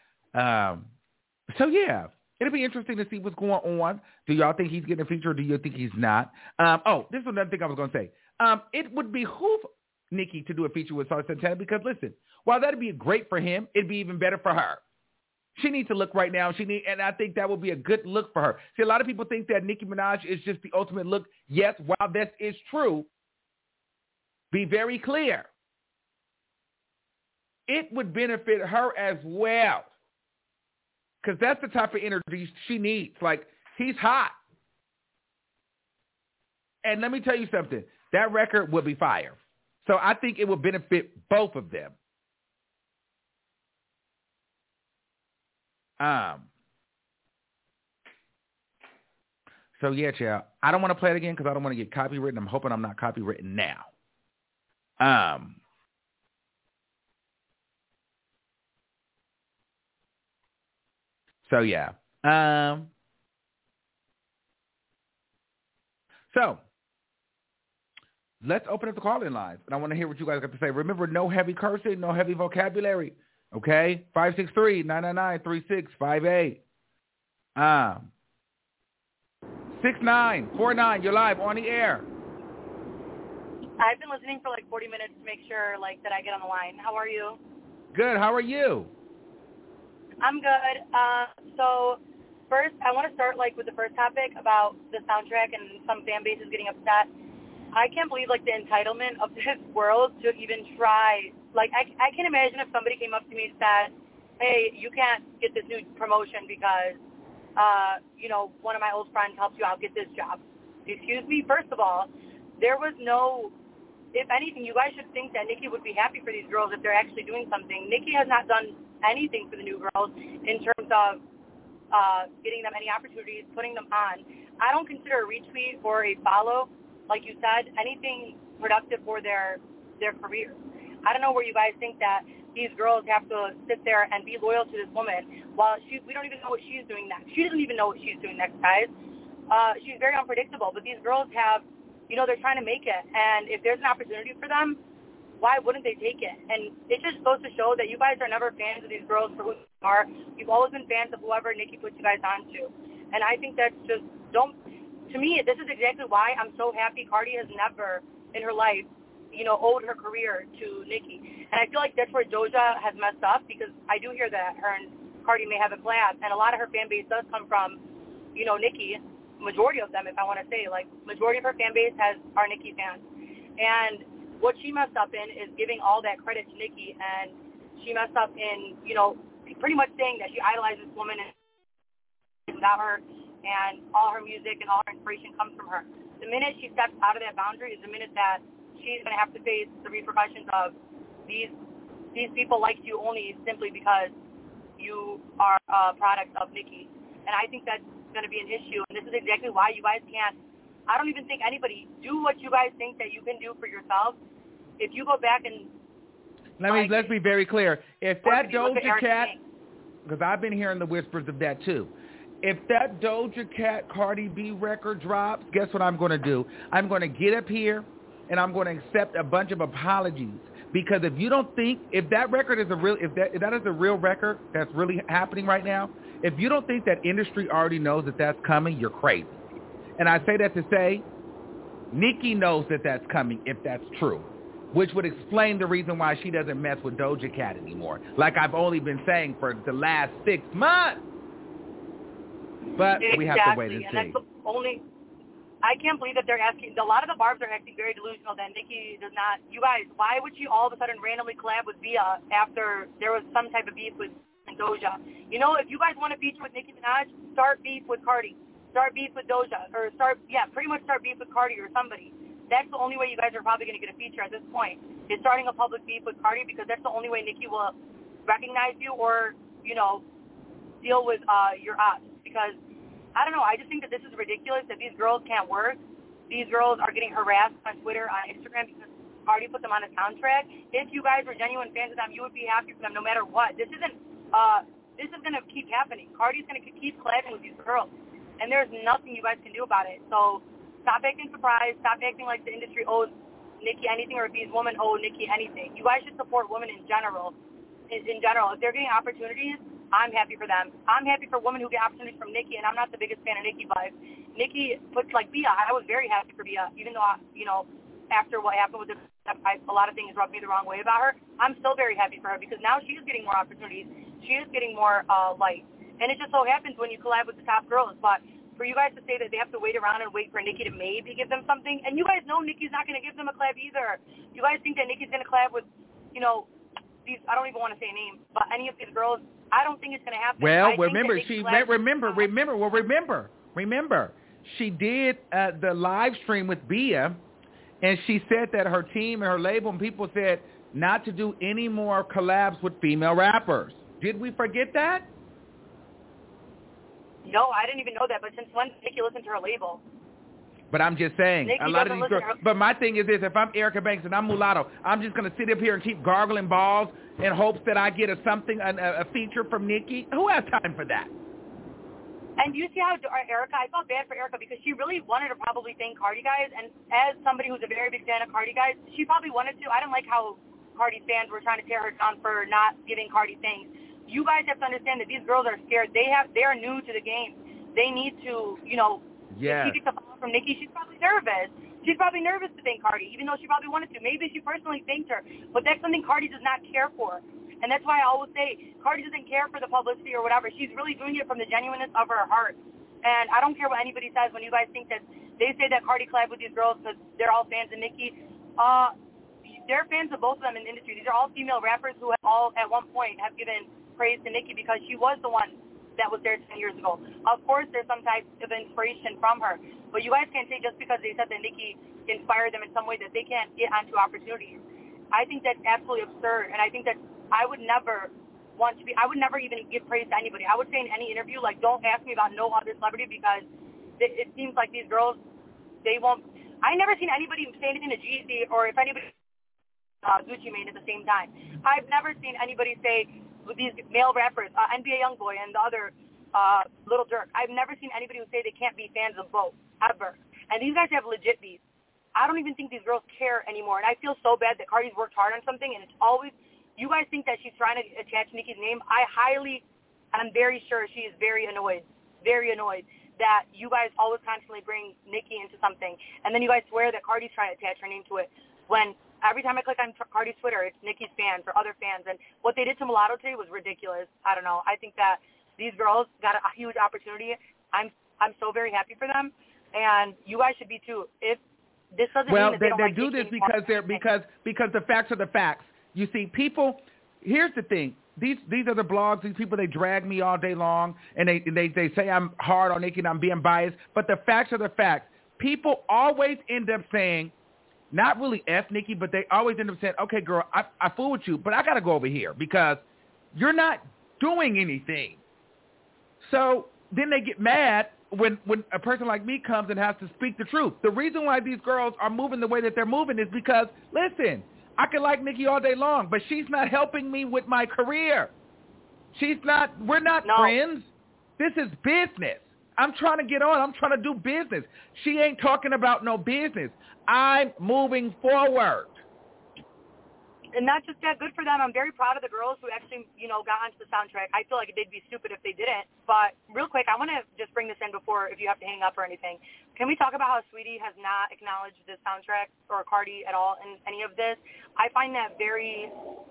So yeah, it'll be interesting to see what's going on. Do y'all think he's getting a feature, or do you think he's not? This is another thing I was going to say. It would behoove Nikki to do a feature with Saucy Santana because, listen, while that'd be great for him, it'd be even better for her. She needs to look right now. And I think that would be a good look for her. See, a lot of people think that Nicki Minaj is just the ultimate look. Yes, while this is true, be very clear. It would benefit her as well. Because that's the type of energy she needs. Like, he's hot. And let me tell you something. That record would be fire. So I think it would benefit both of them. So yeah, child. I don't want to play it again because I don't want to get copywritten. I'm hoping I'm not copywritten now. So yeah. So let's open up the call-in lines, and I want to hear what you guys got to say. Remember, no heavy cursing, no heavy vocabulary. Okay, 563-999-3658. 6949. You're live on the air. I've been listening for like 40 minutes to make sure that I get on the line. How are you? Good. How are you? I'm good. So first, I want to start with the first topic about the soundtrack and some fan bases getting upset. I can't believe the entitlement of this world to even try. I can imagine if somebody came up to me and said, hey, you can't get this new promotion because, one of my old friends helped you out get this job. Excuse me? First of all, there was no, if anything, you guys should think that Nikki would be happy for these girls if they're actually doing something. Nikki has not done anything for the new girls in terms of getting them any opportunities, putting them on. I don't consider a retweet or a follow, like you said, anything productive for their careers. I don't know where you guys think that these girls have to sit there and be loyal to this woman while we don't even know what she's doing next. She doesn't even know what she's doing next, guys. She's very unpredictable, but these girls have, they're trying to make it. And if there's an opportunity for them, why wouldn't they take it? And it just goes to show that you guys are never fans of these girls for who they are. You've always been fans of whoever Nikki puts you guys on to. And I think that's just, to me, this is exactly why I'm so happy Cardi has never in her life, owed her career to Nikki. And I feel like that's where Doja has messed up because I do hear that her and Cardi may have a collab. And a lot of her fan base does come from, Nikki, majority of them, if I want to say, majority of her fan base are Nikki fans. And what she messed up in is giving all that credit to Nikki, and she messed up in, pretty much saying that she idolizes this woman and without her, and all her music and all her inspiration comes from her. The minute she steps out of that boundary is the minute that she's going to have to face the repercussions of these people liked you only simply because you are a product of Nikki. And I think that's going to be an issue, and this is exactly why you guys can't. I don't even think anybody do what you guys think that you can do for yourself. If you go back and let's be very clear. If that Doja Cat, because I've been hearing the whispers of that too. If that Doja Cat Cardi B record drops, guess what I'm going to do? I'm going to get up here and I'm going to accept a bunch of apologies. Because if you don't think, if that record is if that is a real record that's really happening right now, if you don't think that industry already knows that that's coming, you're crazy. And I say that to say, Nikki knows that that's coming if that's true, which would explain the reason why she doesn't mess with Doja Cat anymore, like I've only been saying for the last 6 months. But we have to wait and see. That's the only. I can't believe that they're asking. A lot of the barbs are acting very delusional that Nikki does not. You guys, why would she all of a sudden randomly collab with Bia after there was some type of beef with Doja? You know, if you guys want to feature with Nicki Minaj, start beef with Cardi. Start beef with Doja. Or pretty much start beef with Cardi or somebody. That's the only way you guys are probably going to get a feature at this point, is starting a public beef with Cardi, because that's the only way Nikki will recognize you or, you know, deal with your ops. Because I don't know. I just think that this is ridiculous that these girls can't work. These girls are getting harassed on Twitter, on Instagram, because Cardi put them on a soundtrack. If you guys were genuine fans of them, you would be happy for them no matter what. This is going to keep happening. Cardi's going to keep collabing with these girls, and there's nothing you guys can do about it. So stop acting surprised. Stop acting like the industry owes Nikki anything, or if these women owe Nikki anything. You guys should support women in general. If they're getting opportunities, I'm happy for them. I'm happy for women who get opportunities from Nikki, and I'm not the biggest fan of Nikki, but Nikki puts like Bia. I was very happy for Bia, even though, after what happened with a lot of things rubbed me the wrong way about her. I'm still very happy for her, because now she is getting more opportunities. She is getting more light. And it just so happens when you collab with the top girls. But for you guys to say that they have to wait around and wait for Nikki to maybe give them something, and you guys know Nikki's not going to give them a collab either. You guys think that Nikki's going to collab with, these, I don't even want to say names, but any of these girls, I don't think it's going to happen. Well, remember, she did the live stream with Bia, and she said that her team and her label and people said not to do any more collabs with female rappers. Did we forget that? No, I didn't even know that, but since when did Nikki listen to her label? But I'm just saying, Nikki a lot of these girls. But my thing is this: if I'm Erica Banks and I'm Mulatto, I'm just going to sit up here and keep gargling balls in hopes that I get a feature from Nikki. Who has time for that? And you see how Erica, I felt bad for Erica, because she really wanted to probably thank Cardi guys. And as somebody who's a very big fan of Cardi guys, she probably wanted to. I didn't like how Cardi fans were trying to tear her down for not giving Cardi thanks. You guys have to understand that these girls are scared. They are new to the game. They need to, Yes. If she gets a follow from Nikki, she's probably nervous. She's probably nervous to thank Cardi, even though she probably wanted to. Maybe she personally thanked her, but that's something Cardi does not care for. And that's why I always say Cardi doesn't care for the publicity or whatever. She's really doing it from the genuineness of her heart. And I don't care what anybody says when you guys think that they say that Cardi collabed with these girls because they're all fans of Nikki. They're fans of both of them in the industry. These are all female rappers who have all, at one point, have given praise to Nikki because she was the one that was there 10 years ago. Of course, there's some type of inspiration from her, but you guys can't say just because they said that Nikki inspired them in some way that they can't get onto opportunities. I think that's absolutely absurd, and I think that I would never even give praise to anybody. I would say in any interview, like, don't ask me about no other celebrity, because it seems like these girls, they won't. I never seen anybody say anything to Jeezy, or if anybody Gucci Mane at the same time. I've never seen anybody say, with these male rappers, NBA Youngboy and the other Little Durk, I've never seen anybody who say they can't be fans of both, ever. And these guys have legit beef. I don't even think these girls care anymore, and I feel so bad that Cardi's worked hard on something, and it's always, you guys think that she's trying to attach Nikki's name. I'm very sure she is very annoyed that you guys always constantly bring Nikki into something, and then you guys swear that Cardi's trying to attach her name to it, when every time I click on Cardi's Twitter, it's Nikki's fans or other fans. And what they did to Mulatto today was ridiculous. I don't know. I think that these girls got a huge opportunity. I'm so very happy for them, and you guys should be too. If this doesn't mean that they do this because the facts are the facts. You see, people. Here's the thing. These are the blogs. These people, they drag me all day long, and they say I'm hard on Nikki and I'm being biased. But the facts are the facts. People always end up saying, not really F Nikki, but they always end up saying, okay, girl, I fool with you, but I got to go over here because you're not doing anything. So then they get mad when a person like me comes and has to speak the truth. The reason why these girls are moving the way that they're moving is because, listen, I can like Nikki all day long, but she's not helping me with my career. We're not friends. This is business. I'm trying to get on. I'm trying to do business. She ain't talking about no business. I'm moving forward. And not just that, good for them. I'm very proud of the girls who actually, got onto the soundtrack. I feel like they'd be stupid if they didn't. But real quick, I want to just bring this in before, if you have to hang up or anything. Can we talk about how Sweetie has not acknowledged this soundtrack or Cardi at all in any of this? I find that very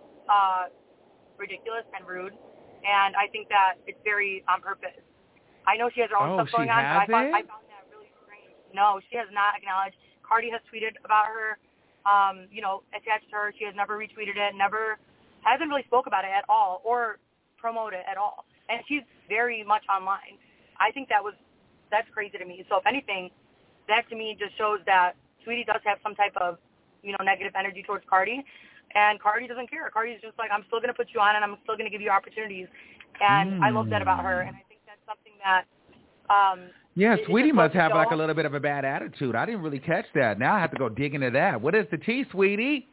ridiculous and rude, and I think that it's very on purpose. I know she has her own stuff going on, but I found that really strange. No, she has not acknowledged. Cardi has tweeted about her, attached to her. She has never retweeted it, hasn't really spoke about it at all or promoted it at all. And she's very much online. I think that's crazy to me. So if anything, that to me just shows that Sweetie does have some type of, negative energy towards Cardi. And Cardi doesn't care. Cardi's just like, I'm still going to put you on and I'm still going to give you opportunities. And I love that about her. And I think that's something that Sweetie must have like a little bit of a bad attitude. I didn't really catch that. Now I have to go dig into that. What is the tea, Sweetie?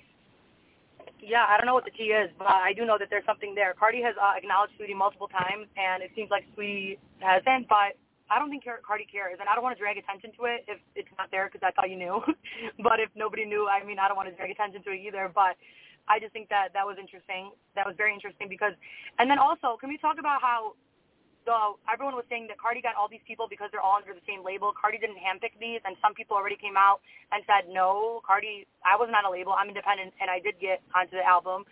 Yeah, I don't know what the tea is, but I do know that there's something there. Cardi has acknowledged Sweetie multiple times, and it seems like Sweetie hasn't, but I don't think Cardi cares, and I don't want to drag attention to it if it's not there because I thought you knew. But if nobody knew, I don't want to drag attention to it either. But I just think that was interesting. That was very interesting because – and then also, can we talk about how everyone was saying that Cardi got all these people because they're all under the same label. Cardi didn't handpick these, and some people already came out and said, no, Cardi, I wasn't on a label. I'm independent, and I did get onto the album.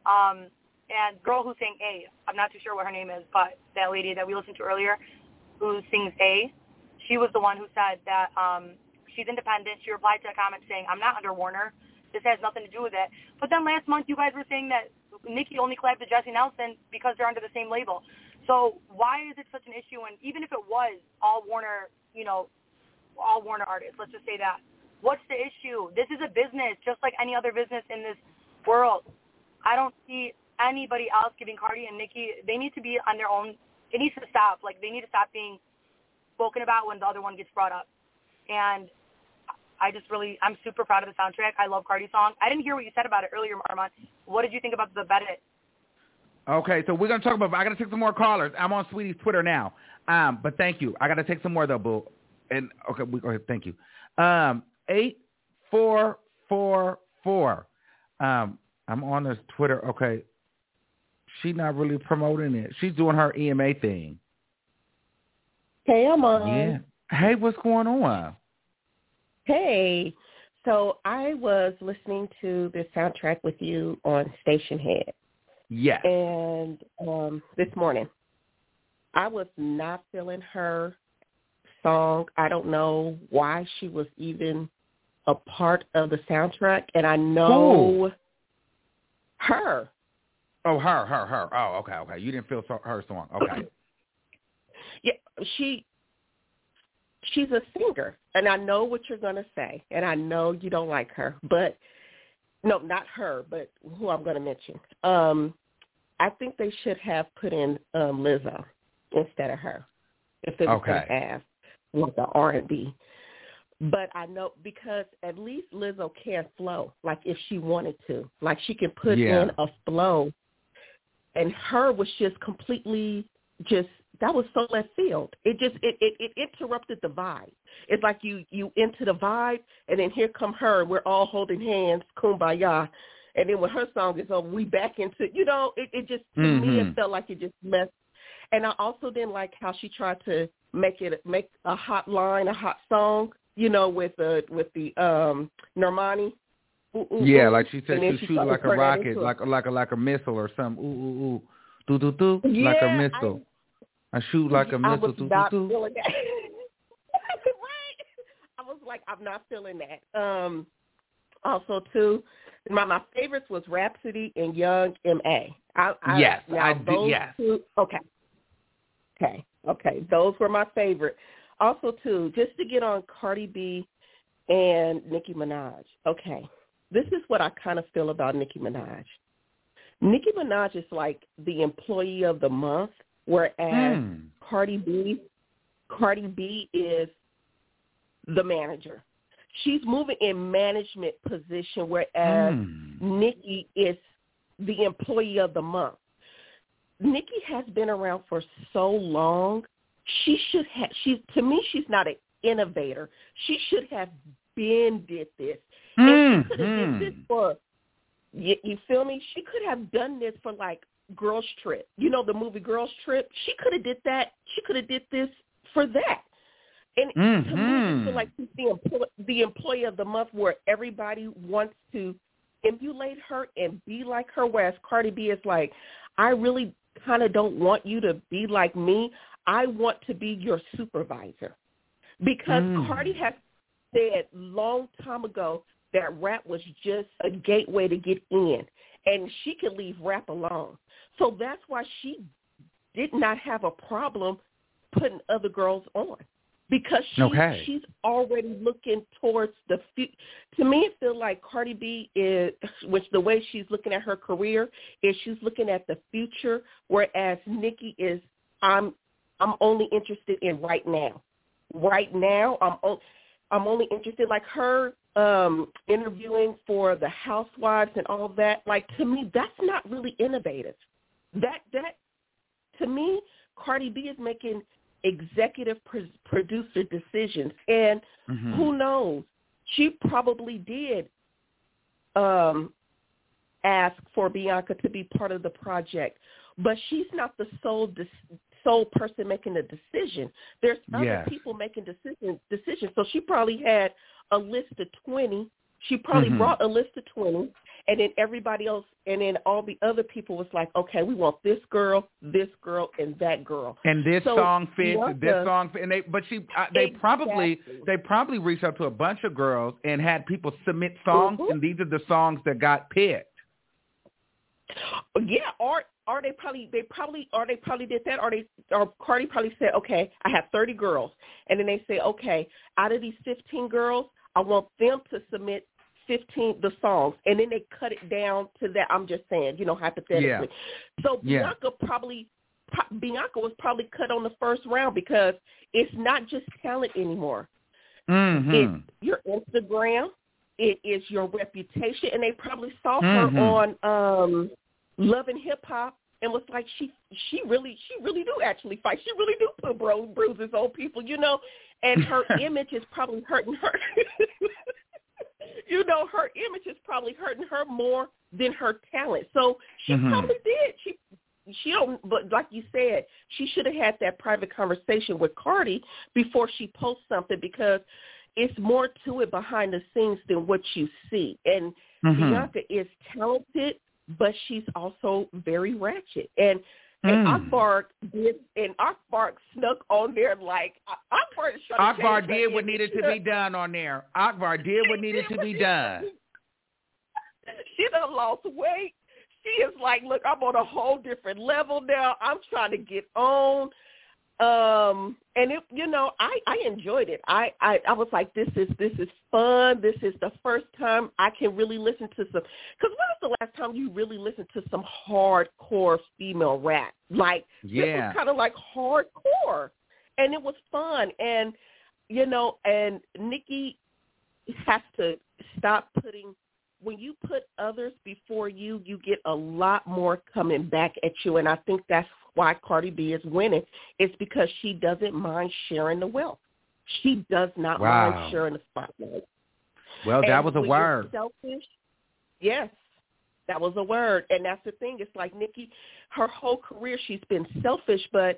And girl who sang A, I'm not too sure what her name is, but that lady that we listened to earlier who sings A, she was the one who said that she's independent. She replied to a comment saying, I'm not under Warner. This has nothing to do with it. But then last month you guys were saying that Nicki only collabed with Jessie Nelson because they're under the same label. So why is it such an issue? And even if it was all Warner, all Warner artists, let's just say that, what's the issue? This is a business just like any other business in this world. I don't see anybody else giving Cardi and Nicki, they need to be on their own. It needs to stop. Like, they need to stop being spoken about when the other one gets brought up. And I'm super proud of the soundtrack. I love Cardi's song. I didn't hear what you said about it earlier, Marmont. What did you think about the Bennett? Okay, so we're going to talk about, I got to take some more callers. I'm on Sweetie's Twitter now. But thank you. I got to take some more, though, boo. And, okay, we go ahead. Thank you. 8444. I'm on this Twitter. Okay. She's not really promoting it. She's doing her EMA thing. Hey, I'm on. Yeah. Hey, what's going on? Hey. So I was listening to the soundtrack with you on Station Head. Yes. And this morning, I was not feeling her song. I don't know why she was even a part of the soundtrack. And I know her. Oh, her. Oh, okay. You didn't feel her song. Okay. Yeah, she's a singer, and I know what you're going to say, and I know you don't like her, but no, not her, but who I'm going to mention. I think they should have put in Lizzo instead of her if they were going to have like the R&B. But I know because at least Lizzo can flow, like if she wanted to. Like she can put in a flow. And her was just completely that was so left field. It interrupted the vibe. It's like you into the vibe, and then here come her. We're all holding hands, kumbaya. And then when her song is over, we back into, it just, to me, it felt like it just messed. And I also didn't like how she tried to make a hot line, a hot song, with the Normani. Yeah, like she said, she shoot like a rocket, like a missile or something. Ooh, do, like a missile. I shoot like a missile. I was not feeling that. Right? I was like, I'm not feeling that. Also, too, my favorites was Rhapsody and Young M.A. I did. Yes. Okay. Those were my favorite. Also, too, just to get on Cardi B and Nicki Minaj. Okay. This is what I kind of feel about Nicki Minaj. Nicki Minaj is like the employee of the month, whereas Cardi B is the manager. She's moving in management position, whereas Nicki is the employee of the month. Nicki has been around for so long. She should have. To me, she's not an innovator. She should have been did this. And she could have did this for, you feel me? She could have done this for like Girls Trip. The movie Girls Trip? She could have did that. She could have did this for that. And to me, I just feel like she's the employee of the month, where everybody wants to emulate her and be like her, whereas Cardi B is like, I really kind of don't want you to be like me. I want to be your supervisor. Because Cardi has said long time ago that rap was just a gateway to get in, and she could leave rap alone. So that's why she did not have a problem putting other girls on, because she's already looking towards the future. To me, it feels like Cardi B is, which the way she's looking at her career is she's looking at the future, whereas Nicki is, I'm only interested in right now. Right now, I'm only interested, like her interviewing for the Housewives and all that. Like, to me, that's not really innovative. That to me, Cardi B is making executive producer decisions, and who knows? She probably did ask for Bianca to be part of the project, but she's not the sole person making the decision. There's other people making decisions. So she probably had a list of 20. She probably brought a list of 20, and then everybody else, and then all the other people was like, okay, we want this girl, and that girl. And this song fits, this song fits. And they probably reached out to a bunch of girls and had people submit songs, and these are the songs that got picked. Yeah, or they probably did that, or Cardi probably said, okay, I have 30 girls, and then they say, okay, out of these 15 girls, I want them to submit 15 the songs, and then they cut it down to that. I'm just saying, hypothetically. Yeah. So Bianca was probably cut on the first round, because it's not just talent anymore. It's your Instagram, it is your reputation, and they probably saw her on Love and Hip Hop and was like, she really do actually fight. She really do put bruises on people, and her image is probably hurting her. Her image is probably hurting her more than her talent. So she probably did. She don't, but like you said, she should have had that private conversation with Cardi before she posts something, because it's more to it behind the scenes than what you see. And Bianca is talented, but she's also very ratchet. And Akbar snuck on there like Akbar did what needed to be done on there. Akbar did what needed to be done. She done lost weight. She is like, look, I'm on a whole different level now. I'm trying to get on. And it, I enjoyed it. I was like, this is fun. This is the first time I can really listen to some, because when was the last time you really listened to some hardcore female rap? Like, this was kind of like hardcore, and it was fun. And, and Nicki has to stop putting, when you put others before you, you get a lot more coming back at you. And I think that's why Cardi B is winning. It's because she doesn't mind sharing the wealth. She does not mind sharing the spotlight. Well, that was a word. Selfish, yes, that was a word. And that's the thing. It's like Nicki, her whole career, she's been selfish, but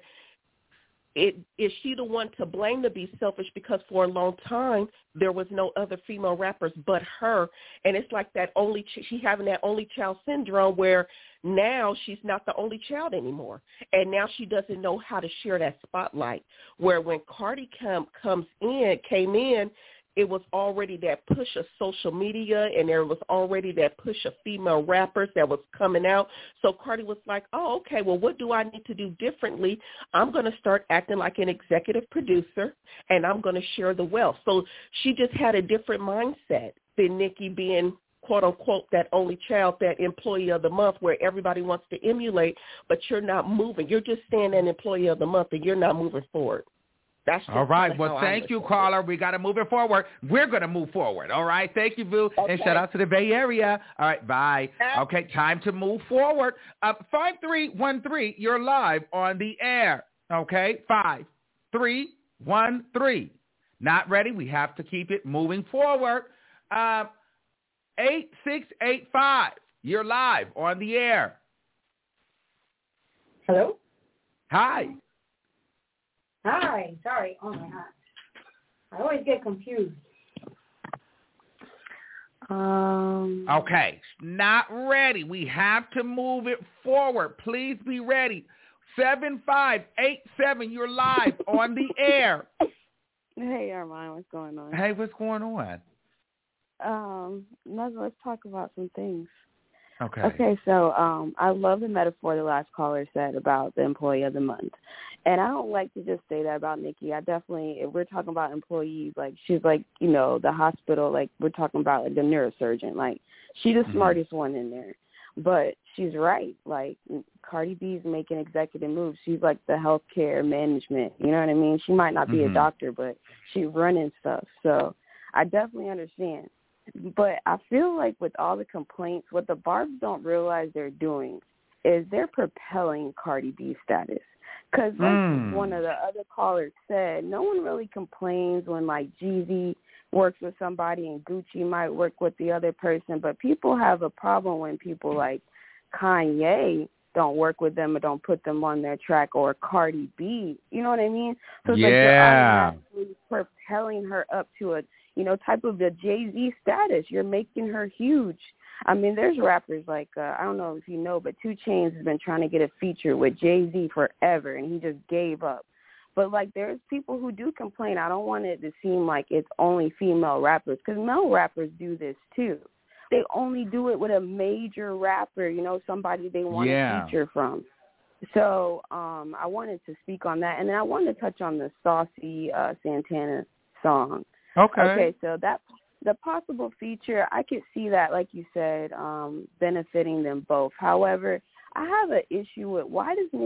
is she the one to blame to be selfish? Because for a long time, there was no other female rappers but her. And it's like that she having that only child syndrome, where now she's not the only child anymore. And now she doesn't know how to share that spotlight, where when Cardi came in, it was already that push of social media, and there was already that push of female rappers that was coming out. So Cardi was like, oh, okay, well, what do I need to do differently? I'm going to start acting like an executive producer, and I'm going to share the wealth. So she just had a different mindset than Nicki being, quote, unquote, that only child, that employee of the month, where everybody wants to emulate, but you're not moving. You're just staying an employee of the month, and you're not moving forward. All right. Well, thank you, caller. We got to move it forward. We're going to move forward. All right. Thank you, Vu. Okay. And shout out to the Bay Area. All right. Bye. Okay. Time to move forward. 5313. You're live on the air. Okay. 5313. Not ready. We have to keep it moving forward. 8685. You're live on the air. Hello. Hi. Hi. Sorry. Oh, my God. I always get confused. Okay, not ready. We have to move it forward. Please be ready. 7587, you're live on the air. Hey, Armand, what's going on? Hey, what's going on? Let's talk about some things. Okay, so I love the metaphor the last caller said about the employee of the month. And I don't like to just say that about Nikki. I definitely, if we're talking about employees, like she's like, you know, the hospital, like we're talking about like the neurosurgeon. Like she's the smartest one in there. But she's right. Like Cardi B's making executive moves. She's like the healthcare management. You know what I mean? She might not be a doctor, but she's running stuff. So I definitely understand. But I feel like with all the complaints, what the Barbs don't realize they're doing is they're propelling Cardi B's status. Because like one of the other callers said, no one really complains when like Jeezy works with somebody and Gucci might work with the other person. But people have a problem when people like Kanye don't work with them or don't put them on their track, or Cardi B. You know what I mean? So it's like you're automatically propelling her up to a, you know, type of the Jay-Z status. You're making her huge. I mean, there's rappers like, I don't know if you know, but 2 Chainz has been trying to get a feature with Jay-Z forever, and he just gave up. But, like, there's people who do complain. I don't want it to seem like it's only female rappers, because male rappers do this too. They only do it with a major rapper, you know, somebody they want a feature from. So I wanted to speak on that. And then I wanted to touch on the Saucy Santana song. Okay, so that the possible feature, I could see that, like you said, benefiting them both. However, I have an issue with why does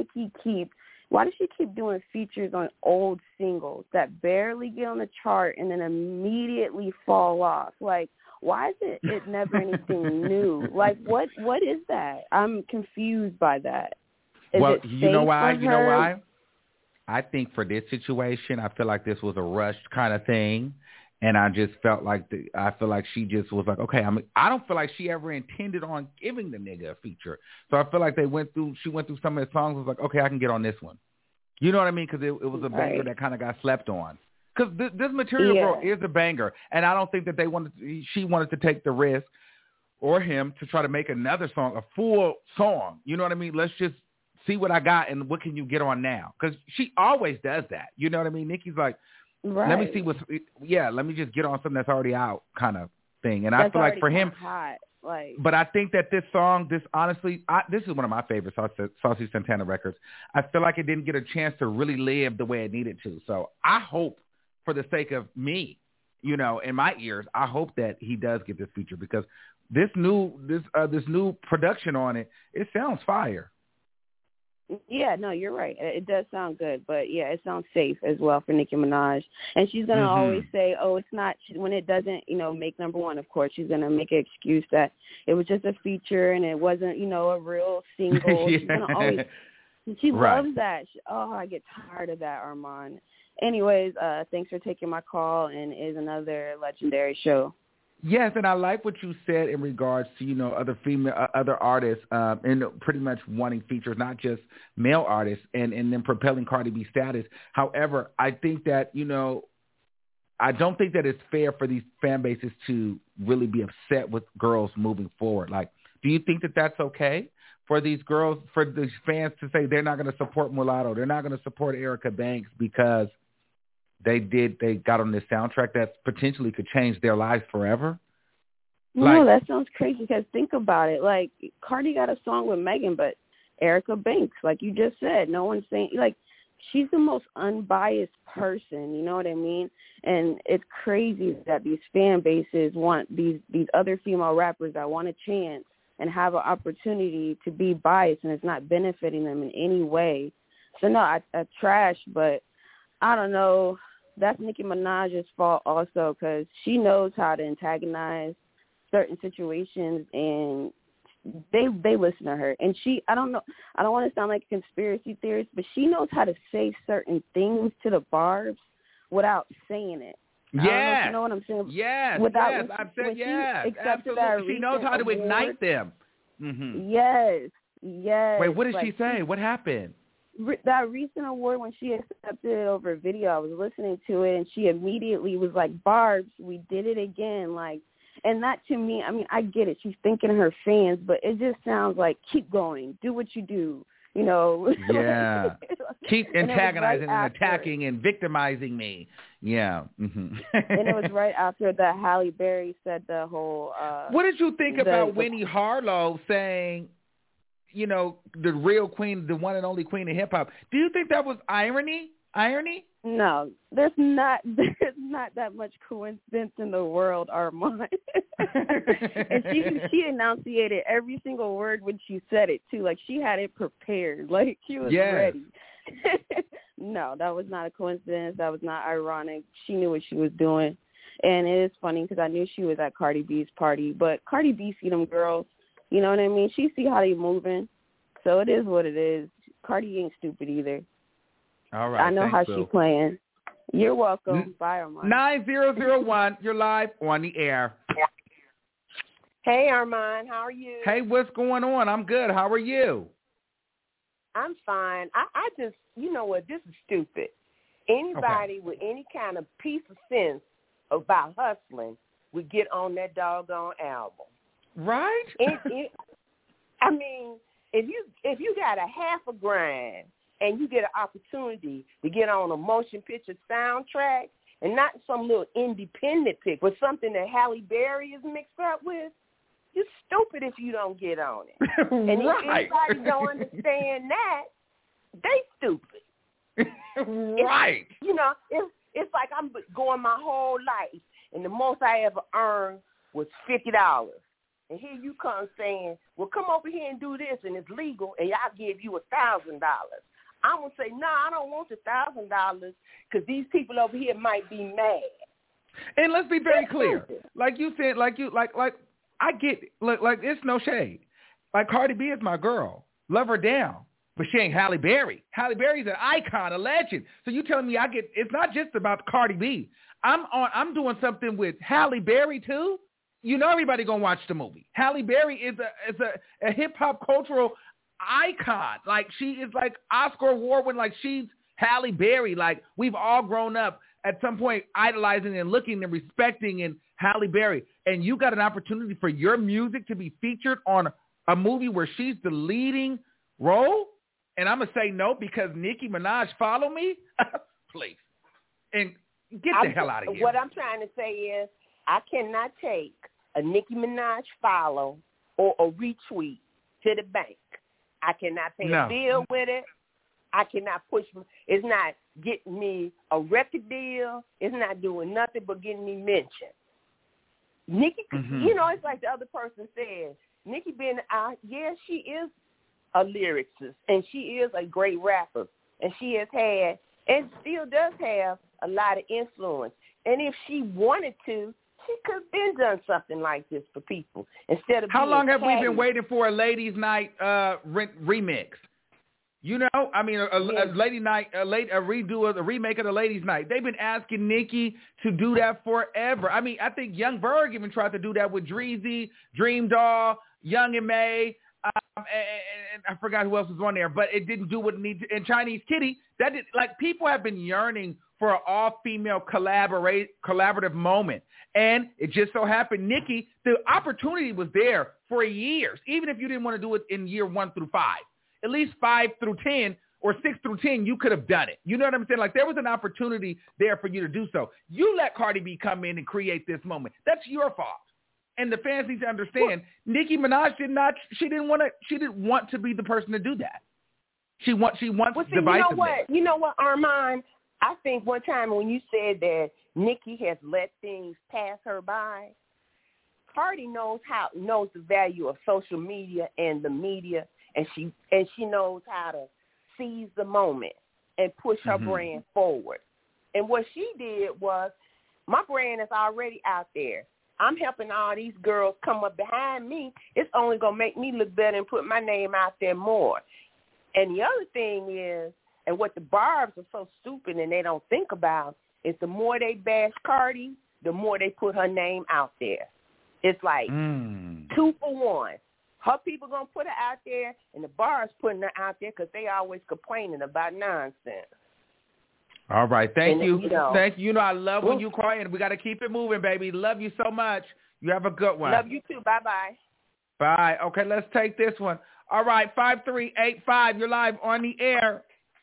she keep doing features on old singles that barely get on the chart and then immediately fall off? Like, why is it never anything new? Like, what is that? I'm confused by that. Is it you know why? I think for this situation, I feel like this was a rushed kind of thing. And I just felt like she just was like, okay, I don't feel like she ever intended on giving the nigga a feature. So I feel like she went through some of his songs, was like, okay, I can get on this one. You know what I mean? Because it was a banger that kind of got slept on. Because this Material Girl is a banger. And I don't think that she wanted to take the risk, or him, to try to make another song, a full song. You know what I mean? Let's just see what I got and what can you get on now? Because she always does that. You know what I mean? Nikki's like, let me see let me just get on something that's already out kind of thing. And I feel like for him, but I think that this song, this is one of my favorite Saucy Santana records. I feel like it didn't get a chance to really live the way it needed to. So I hope, for the sake of me, you know, in my ears, I hope that he does get this feature, because this new production on it sounds fire. Yeah, no, you're right. It does sound good, but yeah, it sounds safe as well for Nicki Minaj. And she's going to always say, oh, it's not, when it doesn't, you know, make number one, of course, she's going to make an excuse that it was just a feature and it wasn't, you know, a real single. She's going to always, she loves that. I get tired of that, Armand. Anyways, thanks for taking my call, and it is another legendary show. Yes, and I like what you said in regards to, you know, other artists, and pretty much wanting features, not just male artists, and then propelling Cardi B status. However, I think that, you know, I don't think that it's fair for these fan bases to really be upset with girls moving forward. Like, do you think that that's okay for these girls, for these fans to say they're not going to support Mulatto, they're not going to support Erica Banks because they got on this soundtrack that potentially could change their lives forever? No, that sounds crazy, because think about it. Like, Cardi got a song with Megan, but Erica Banks, like you just said, no one's saying, like, she's the most unbiased person, you know what I mean? And it's crazy that these fan bases want these other female rappers that want a chance and have an opportunity to be biased, and it's not benefiting them in any way. So, no, I trash, but I don't know. That's Nicki Minaj's fault also, because she knows how to antagonize certain situations, and they listen to her. And I don't know, I don't want to sound like a conspiracy theorist, but she knows how to say certain things to the Barbs without saying it. I don't know if you know what I'm saying. Yes, I've said yes. Absolutely. She knows how to ignite them. Mm-hmm. Yes. Wait, what did she say? What happened? that recent award when she accepted it over video, I was listening to it, and she immediately was like, Barbs, we did it again. Like, and that to me, I mean, I get it. She's thinking of her fans, but it just sounds like keep going, do what you do. You know. Yeah. Keep antagonizing and attacking and victimizing me. Yeah. Mm-hmm. And it was right after that Halle Berry said the whole. What did you think about Winnie Harlow saying, you know, the real queen, the one and only queen of hip hop? Do you think that was irony? No, there's not that much coincidence in the world, Armand. And she enunciated every single word when she said it too. Like she had it prepared. Like she was ready. No, that was not a coincidence. That was not ironic. She knew what she was doing. And it is funny because I knew she was at Cardi B's party. But Cardi B see them girls. You know what I mean? She see how they moving. So it is what it is. Cardi ain't stupid either. All right. I know how she's playing. You're welcome. Bye, Armand. 9001, you're live on the air. Hey, Armand. How are you? Hey, what's going on? I'm good. How are you? I'm fine. I just, you know what, this is stupid. Anybody with any kind of piece of sense about hustling would get on that doggone album. Right? I mean, if you got $500,000 and you get an opportunity to get on a motion picture soundtrack and not some little independent pick, but something that Halle Berry is mixed up with, you're stupid if you don't get on it. And if anybody don't understand that, they stupid. Right. You know, it's like I'm going my whole life, and the most I ever earned was $50. And here you come saying, well, come over here and do this, and it's legal, and I'll give you $1,000. I'm going to say, no, I don't want the $1,000 because these people over here might be mad. And let's be very clear. Like you said, like I get it. Like it's no shade. Like Cardi B is my girl. Love her down. But she ain't Halle Berry. Halle Berry's an icon, a legend. So you telling me it's not just about Cardi B. I'm doing something with Halle Berry too. You know everybody gonna watch the movie. Halle Berry is a hip hop cultural icon. Like she is like Oscar award winning. Like she's Halle Berry. Like we've all grown up at some point idolizing and looking and respecting in Halle Berry. And you got an opportunity for your music to be featured on a movie where she's the leading role. And I'm gonna say no because Nicki Minaj follow me, please, and get the hell out of here. What I'm trying to say is I cannot take a Nicki Minaj follow or a retweet to the bank. I cannot pay a bill with it. I cannot push. It's not getting me a record deal. It's not doing nothing but getting me mentioned. Nicki, you know, it's like the other person said. Nicki being out, she is a lyricist, and she is a great rapper, and she has had and still does have a lot of influence. And if she wanted to, she could have been done something like this for people instead of. How long have we been waiting for a Ladies' Night remix? You know, I mean, a Lady Night, a redo of the remake of the Ladies' Night. They've been asking Nicki to do that forever. I mean, I think Young Berg even tried to do that with Dreezy, Dream Doll, Young and May. And I forgot who else was on there, but it didn't do what it needed. And Chinese Kitty, that did, like, people have been yearning for an all-female collaborative moment. And it just so happened, Nicki, the opportunity was there for years, even if you didn't want to do it in year 1 through 5. At least 5 through 10 or 6 through 10, you could have done it. You know what I'm saying? Like, there was an opportunity there for you to do so. You let Cardi B come in and create this moment. That's your fault. And the fans need to understand, Nicki Minaj didn't want to be the person to do that. She wants divisiveness. You know what, Armand? I think one time when you said that Nicki has let things pass her by, Cardi knows the value of social media and the media, and she knows how to seize the moment and push her brand forward. And what she did was, my brand is already out there. I'm helping all these girls come up behind me. It's only going to make me look better and put my name out there more. And the other thing is, and what the Barbs are so stupid and they don't think about, is the more they bash Cardi, the more they put her name out there. It's like 2 for 1. Her people going to put her out there, and the bar is putting her out there because they always complaining about nonsense. All right. Thank you. Thank you. You know I love when you cry, and we got to keep it moving, baby. Love you so much. You have a good one. Love you too. Bye-bye. Bye. Okay, let's take this one. All right, 5385, you're live on the air.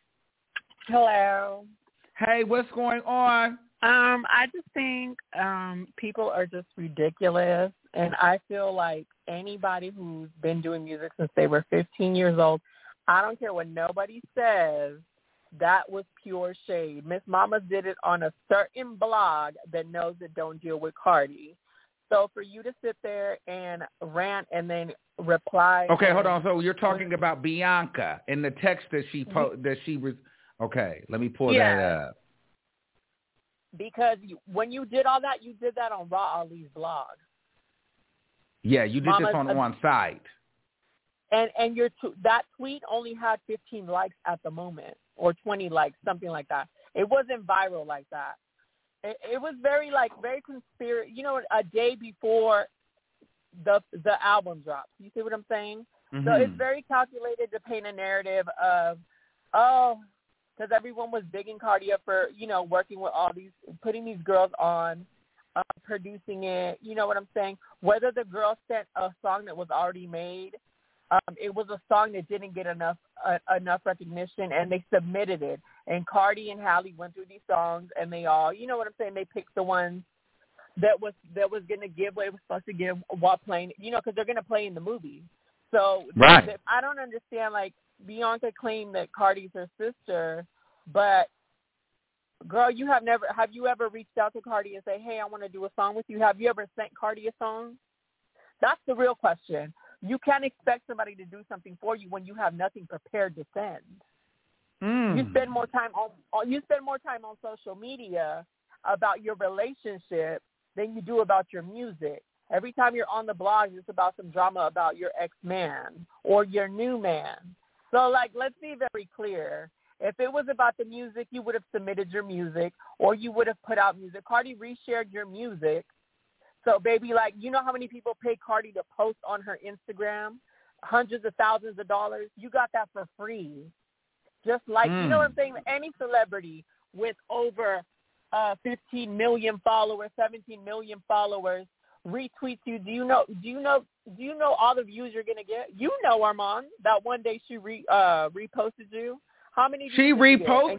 Hello. Hey, what's going on? I just think people are just ridiculous, and I feel like anybody who's been doing music since they were 15 years old, I don't care what nobody says, that was pure shade. Miss Mamas did it on a certain blog that knows it don't deal with Cardi. So for you to sit there and rant and then reply. Okay, hold on. So you're talking about Bianca in the text that she was. Okay, let me pull that up. Because when you did all that, you did that on Raw Ali's blog. Yeah, you did this on one site. And your that tweet only had 15 likes at the moment, or 20 likes, something like that. It wasn't viral like that. It was very conspiracy. You know, a day before the album drops. You see what I'm saying? Mm-hmm. So it's very calculated to paint a narrative of, because everyone was digging Cardi up for, you know, working with all these, putting these girls on, producing it. You know what I'm saying? Whether the girl sent a song that was already made, it was a song that didn't get enough recognition, and they submitted it. And Cardi and Halle went through these songs, and they all, you know what I'm saying? They picked the ones that was going to give what it was supposed to give while playing, you know, because they're going to play in the movie. So right. I don't understand. Like, Bianca claimed that Cardi's her sister, but girl, have you ever reached out to Cardi and say, hey, I want to do a song with you? Have you ever sent Cardi a song? That's the real question. You can't expect somebody to do something for you when you have nothing prepared to send. You spend more time on social media about your relationship than you do about your music. Every time you're on the blog, it's about some drama about your ex-man or your new man. So, like, let's be very clear. If it was about the music, you would have submitted your music, or you would have put out music. Cardi reshared your music. So, baby, like, you know how many people pay Cardi to post on her Instagram? Hundreds of thousands of dollars. You got that for free. Just like, you know what I'm saying? Any celebrity with over 15 million followers, 17 million followers retweets you. Do you know all the views you're going to get? You know, Armand, that one day she reposted you. How many views She reposted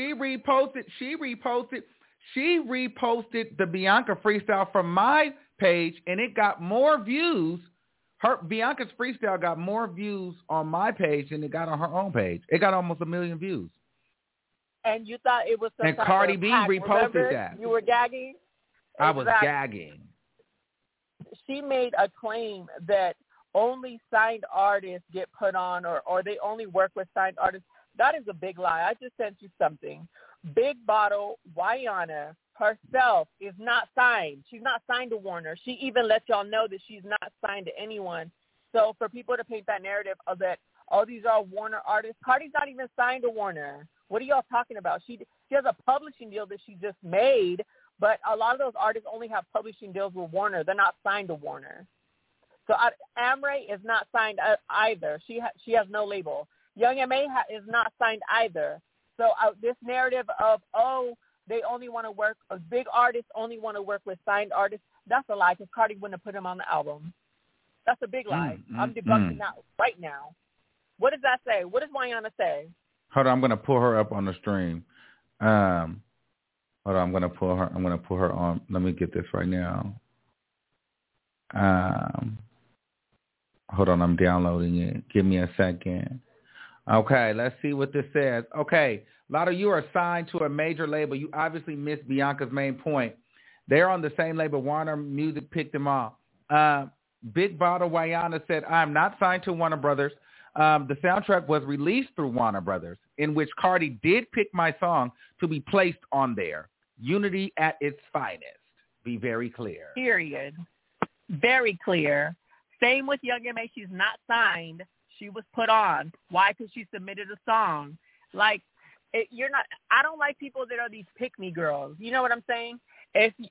the Bianca freestyle from my page, and it got more views. Bianca's freestyle got more views on my page than it got on her own page. It got almost 1 million views. And you thought it was some and Cardi B hack. reposted Remember? that. You were gagging? I was gagging. She made a claim that only signed artists get put on, or they only work with signed artists. That is a big lie. I just sent you something. Big Bottle, Wayana herself is not signed. She's not signed to Warner. She even let y'all know that she's not signed to anyone. So for people to paint that narrative of that, oh, these are Warner artists, Cardi's not even signed to Warner. What are y'all talking about? She has a publishing deal that she just made, but a lot of those artists only have publishing deals with Warner. They're not signed to Warner. So Amre is not signed either. She has no label. Young M.A. is not signed either. So this narrative of, they only want to work, big artists only want to work with signed artists, that's a lie, because Cardi wouldn't have put him on the album. That's a big lie. I'm debunking that right now. What does that say? What does Wayana say? Hold on, I'm going to pull her up on the stream. Hold on, I'm going to pull her on. Let me get this right now. Hold on, I'm downloading it. Give me a second. Okay, let's see what this says. Okay, Lotto, you are signed to a major label. You obviously missed Bianca's main point. They're on the same label. Warner Music picked them off. Big Bottle Wayana said, I'm not signed to Warner Brothers. The soundtrack was released through Warner Brothers, in which Cardi did pick my song to be placed on there. Unity at its finest. Be very clear. Period. Very clear. Same with Young M.A. She's not signed. She was put on. Why? Because she submitted a song. Like, you're not. I don't like people that are these pick-me girls. You know what I'm saying?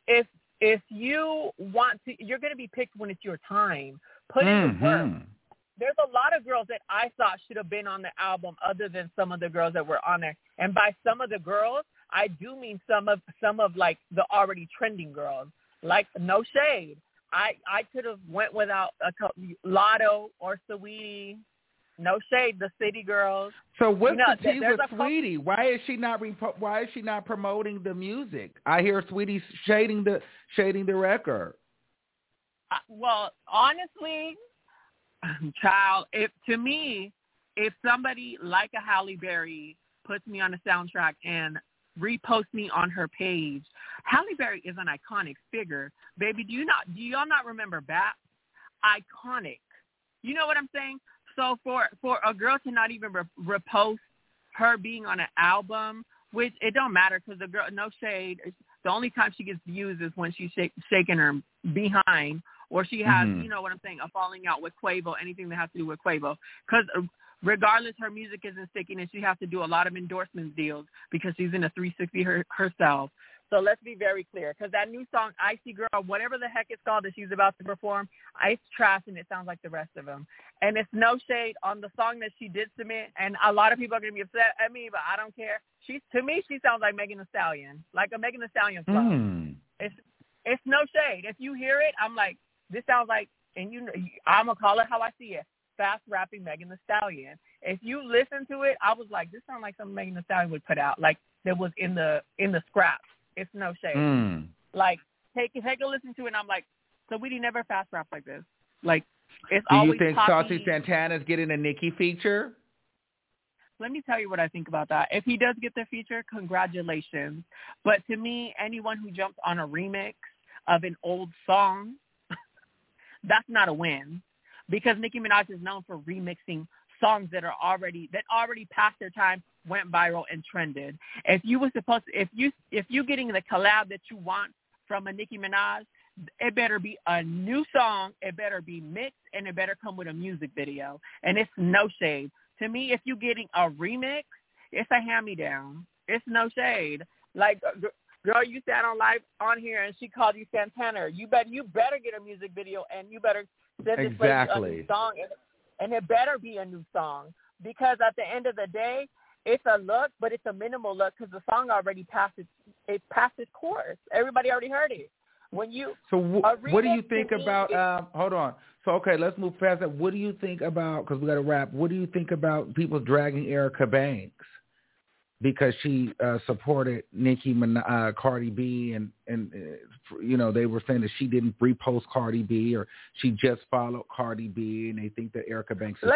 If you want to, you're going to be picked when it's your time. Put in the work. there's a lot of girls that I thought should have been on the album other than some of the girls that were on there. And by some of the girls, I do mean some of like the already trending girls. Like, no shade. I could have went without Lotto or Saweetie. No shade, the City Girls. So what's the tea with Saweetie? Why is she not promoting the music? I hear Saweetie shading the record. Well, honestly, child, if somebody like a Halle Berry puts me on a soundtrack and reposts me on her page, Halle Berry is an iconic figure, baby. Do y'all not remember Bap? Iconic. You know what I'm saying? So for a girl to not even repost her being on an album, which it don't matter because the girl, no shade, the only time she gets views is when she's shaking her behind, or she has, you know what I'm saying, a falling out with Quavo, anything that has to do with Quavo. Because regardless, her music isn't sticking, and she has to do a lot of endorsement deals because she's in a 360 herself. So let's be very clear, because that new song, Icy Girl, whatever the heck it's called that she's about to perform, it's trash and it sounds like the rest of them. And it's no shade on the song that she did submit, and a lot of people are going to be upset at me, but I don't care. To me, she sounds like Megan Thee Stallion, like a Megan Thee Stallion flow. It's no shade. If you hear it, I'm like, this sounds like, and I'm going to call it how I see it, fast rapping Megan Thee Stallion. If you listen to it, I was like, this sounds like something Megan Thee Stallion would put out, like that was in the scraps. It's no shade. Like, take a listen to it, and I'm like, Saweetie never fast rap like this. Like, it's always Do you think poppy. Saucy Santana's getting a Nicki feature? Let me tell you what I think about that. If he does get the feature, congratulations. But to me, anyone who jumps on a remix of an old song, that's not a win. Because Nicki Minaj is known for remixing songs that already passed their time, went viral, and trended. If you getting the collab that you want from a Nicki Minaj, it better be a new song, it better be mixed, and it better come with a music video. And it's no shade. To me, if you getting a remix, it's a hand-me-down. It's no shade. Like, girl, you sat on live on here and she called you Santana. You better get a music video, and you better send this lady a new song, and it better be a new song, because at the end of the day, it's a look, but it's a minimal look because the song already passed its course. Everybody already heard it. What do you think about? Hold on. So okay, let's move past that. What do you think about? Because we got to wrap. What do you think about people dragging Erica Banks because she supported Cardi B, and they were saying that she didn't repost Cardi B, or she just followed Cardi B, and they think that Erica Banks is phony.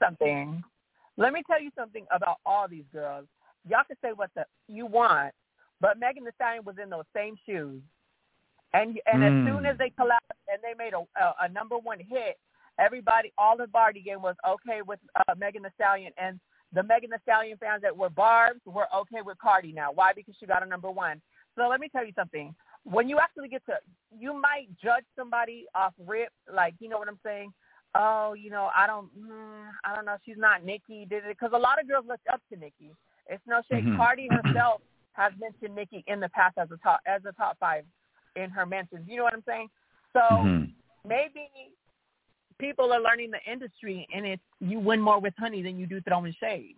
Let me tell you something about all these girls. Y'all can say what you want, but Megan Thee Stallion was in those same shoes. And as soon as they collapsed and they made a number one hit, all the Barty game was okay with Megan Thee Stallion. And the Megan Thee Stallion fans that were Barbs were okay with Cardi now. Why? Because she got a number one. So let me tell you something. When you actually you might judge somebody off rip, like, you know what I'm saying? Oh, I don't know. She's not Nicki. Because a lot of girls looked up to Nicki. It's no shade. Cardi herself has mentioned Nicki in the past as a top 5 in her mentions. You know what I'm saying? So maybe people are learning the industry, and you win more with honey than you do throwing shade.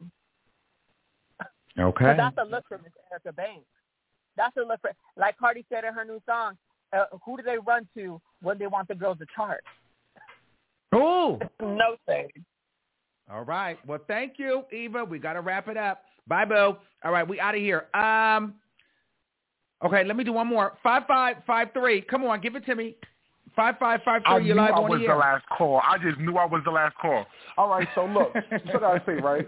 Okay. So that's a look for Miss Erica Banks. That's a look for, like Cardi said in her new song, who do they run to when they want the girls to chart? Oh. No shade. All right. Well, thank you, Eva. We got to wrap it up. Bye, boo. All right, we out of here. Okay, let me do one more. 5553. Come on, give it to me. 5553. You're live on the air. I was the last call. I just knew I was the last call. All right, so look, what I say, right?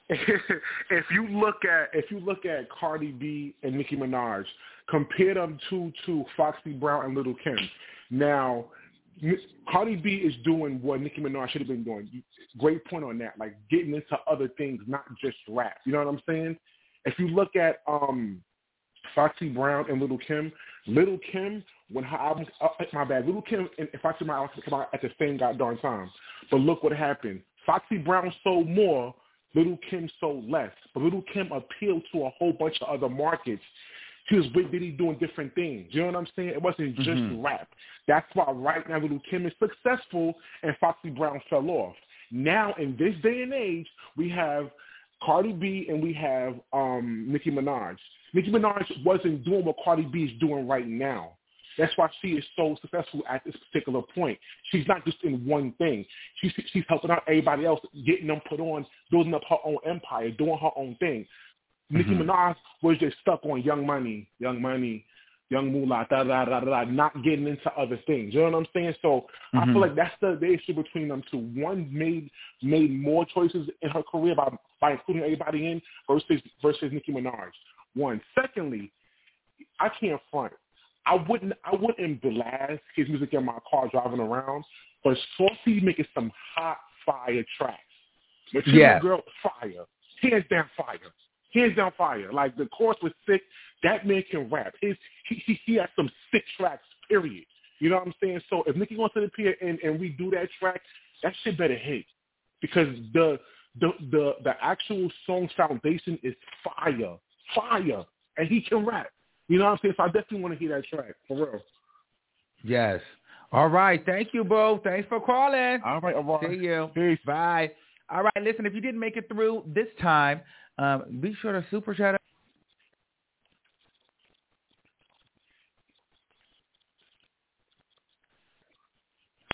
If you look at Cardi B and Nicki Minaj, compare them to Foxy Brown and Lil' Kim. Now, Cardi B is doing what Nicki Minaj should have been doing. Great point on that, like getting into other things, not just rap. You know what I'm saying? If you look at Foxy Brown and Lil' Kim, when her album, Lil' Kim and Foxy Brown come out at the same goddamn time. But look what happened. Foxy Brown sold more, Lil' Kim sold less. But Lil' Kim appealed to a whole bunch of other markets. She was busy doing different things. You know what I'm saying? It wasn't just rap. That's why right now Lil' Kim is successful and Foxy Brown fell off. Now, in this day and age, we have Cardi B and we have Nicki Minaj. Nicki Minaj wasn't doing what Cardi B is doing right now. That's why she is so successful at this particular point. She's not just in one thing. She's helping out everybody else, getting them put on, building up her own empire, doing her own thing. Nicki Minaj was just stuck on Young Money, Young Moolah, not getting into other things. You know what I'm saying? So I feel like that's the issue between them two. One made more choices in her career by including everybody in versus Nicki Minaj. One. Secondly, I can't front. I wouldn't blast his music in my car driving around, but Saucy's making some hot fire tracks. Material Girl, fire. Hands down fire. Like, the chorus was sick. That man can rap. He has some sick tracks, period. You know what I'm saying? So if Nicki wants to appear and we do that track, that shit better hit. Because the actual song's foundation is fire. And he can rap. You know what I'm saying? So I definitely want to hear that track, for real. Yes. All right. Thank you, bro. Thanks for calling. All right. See you. Peace. Bye. All right. Listen, if you didn't make it through this time, be sure to super chat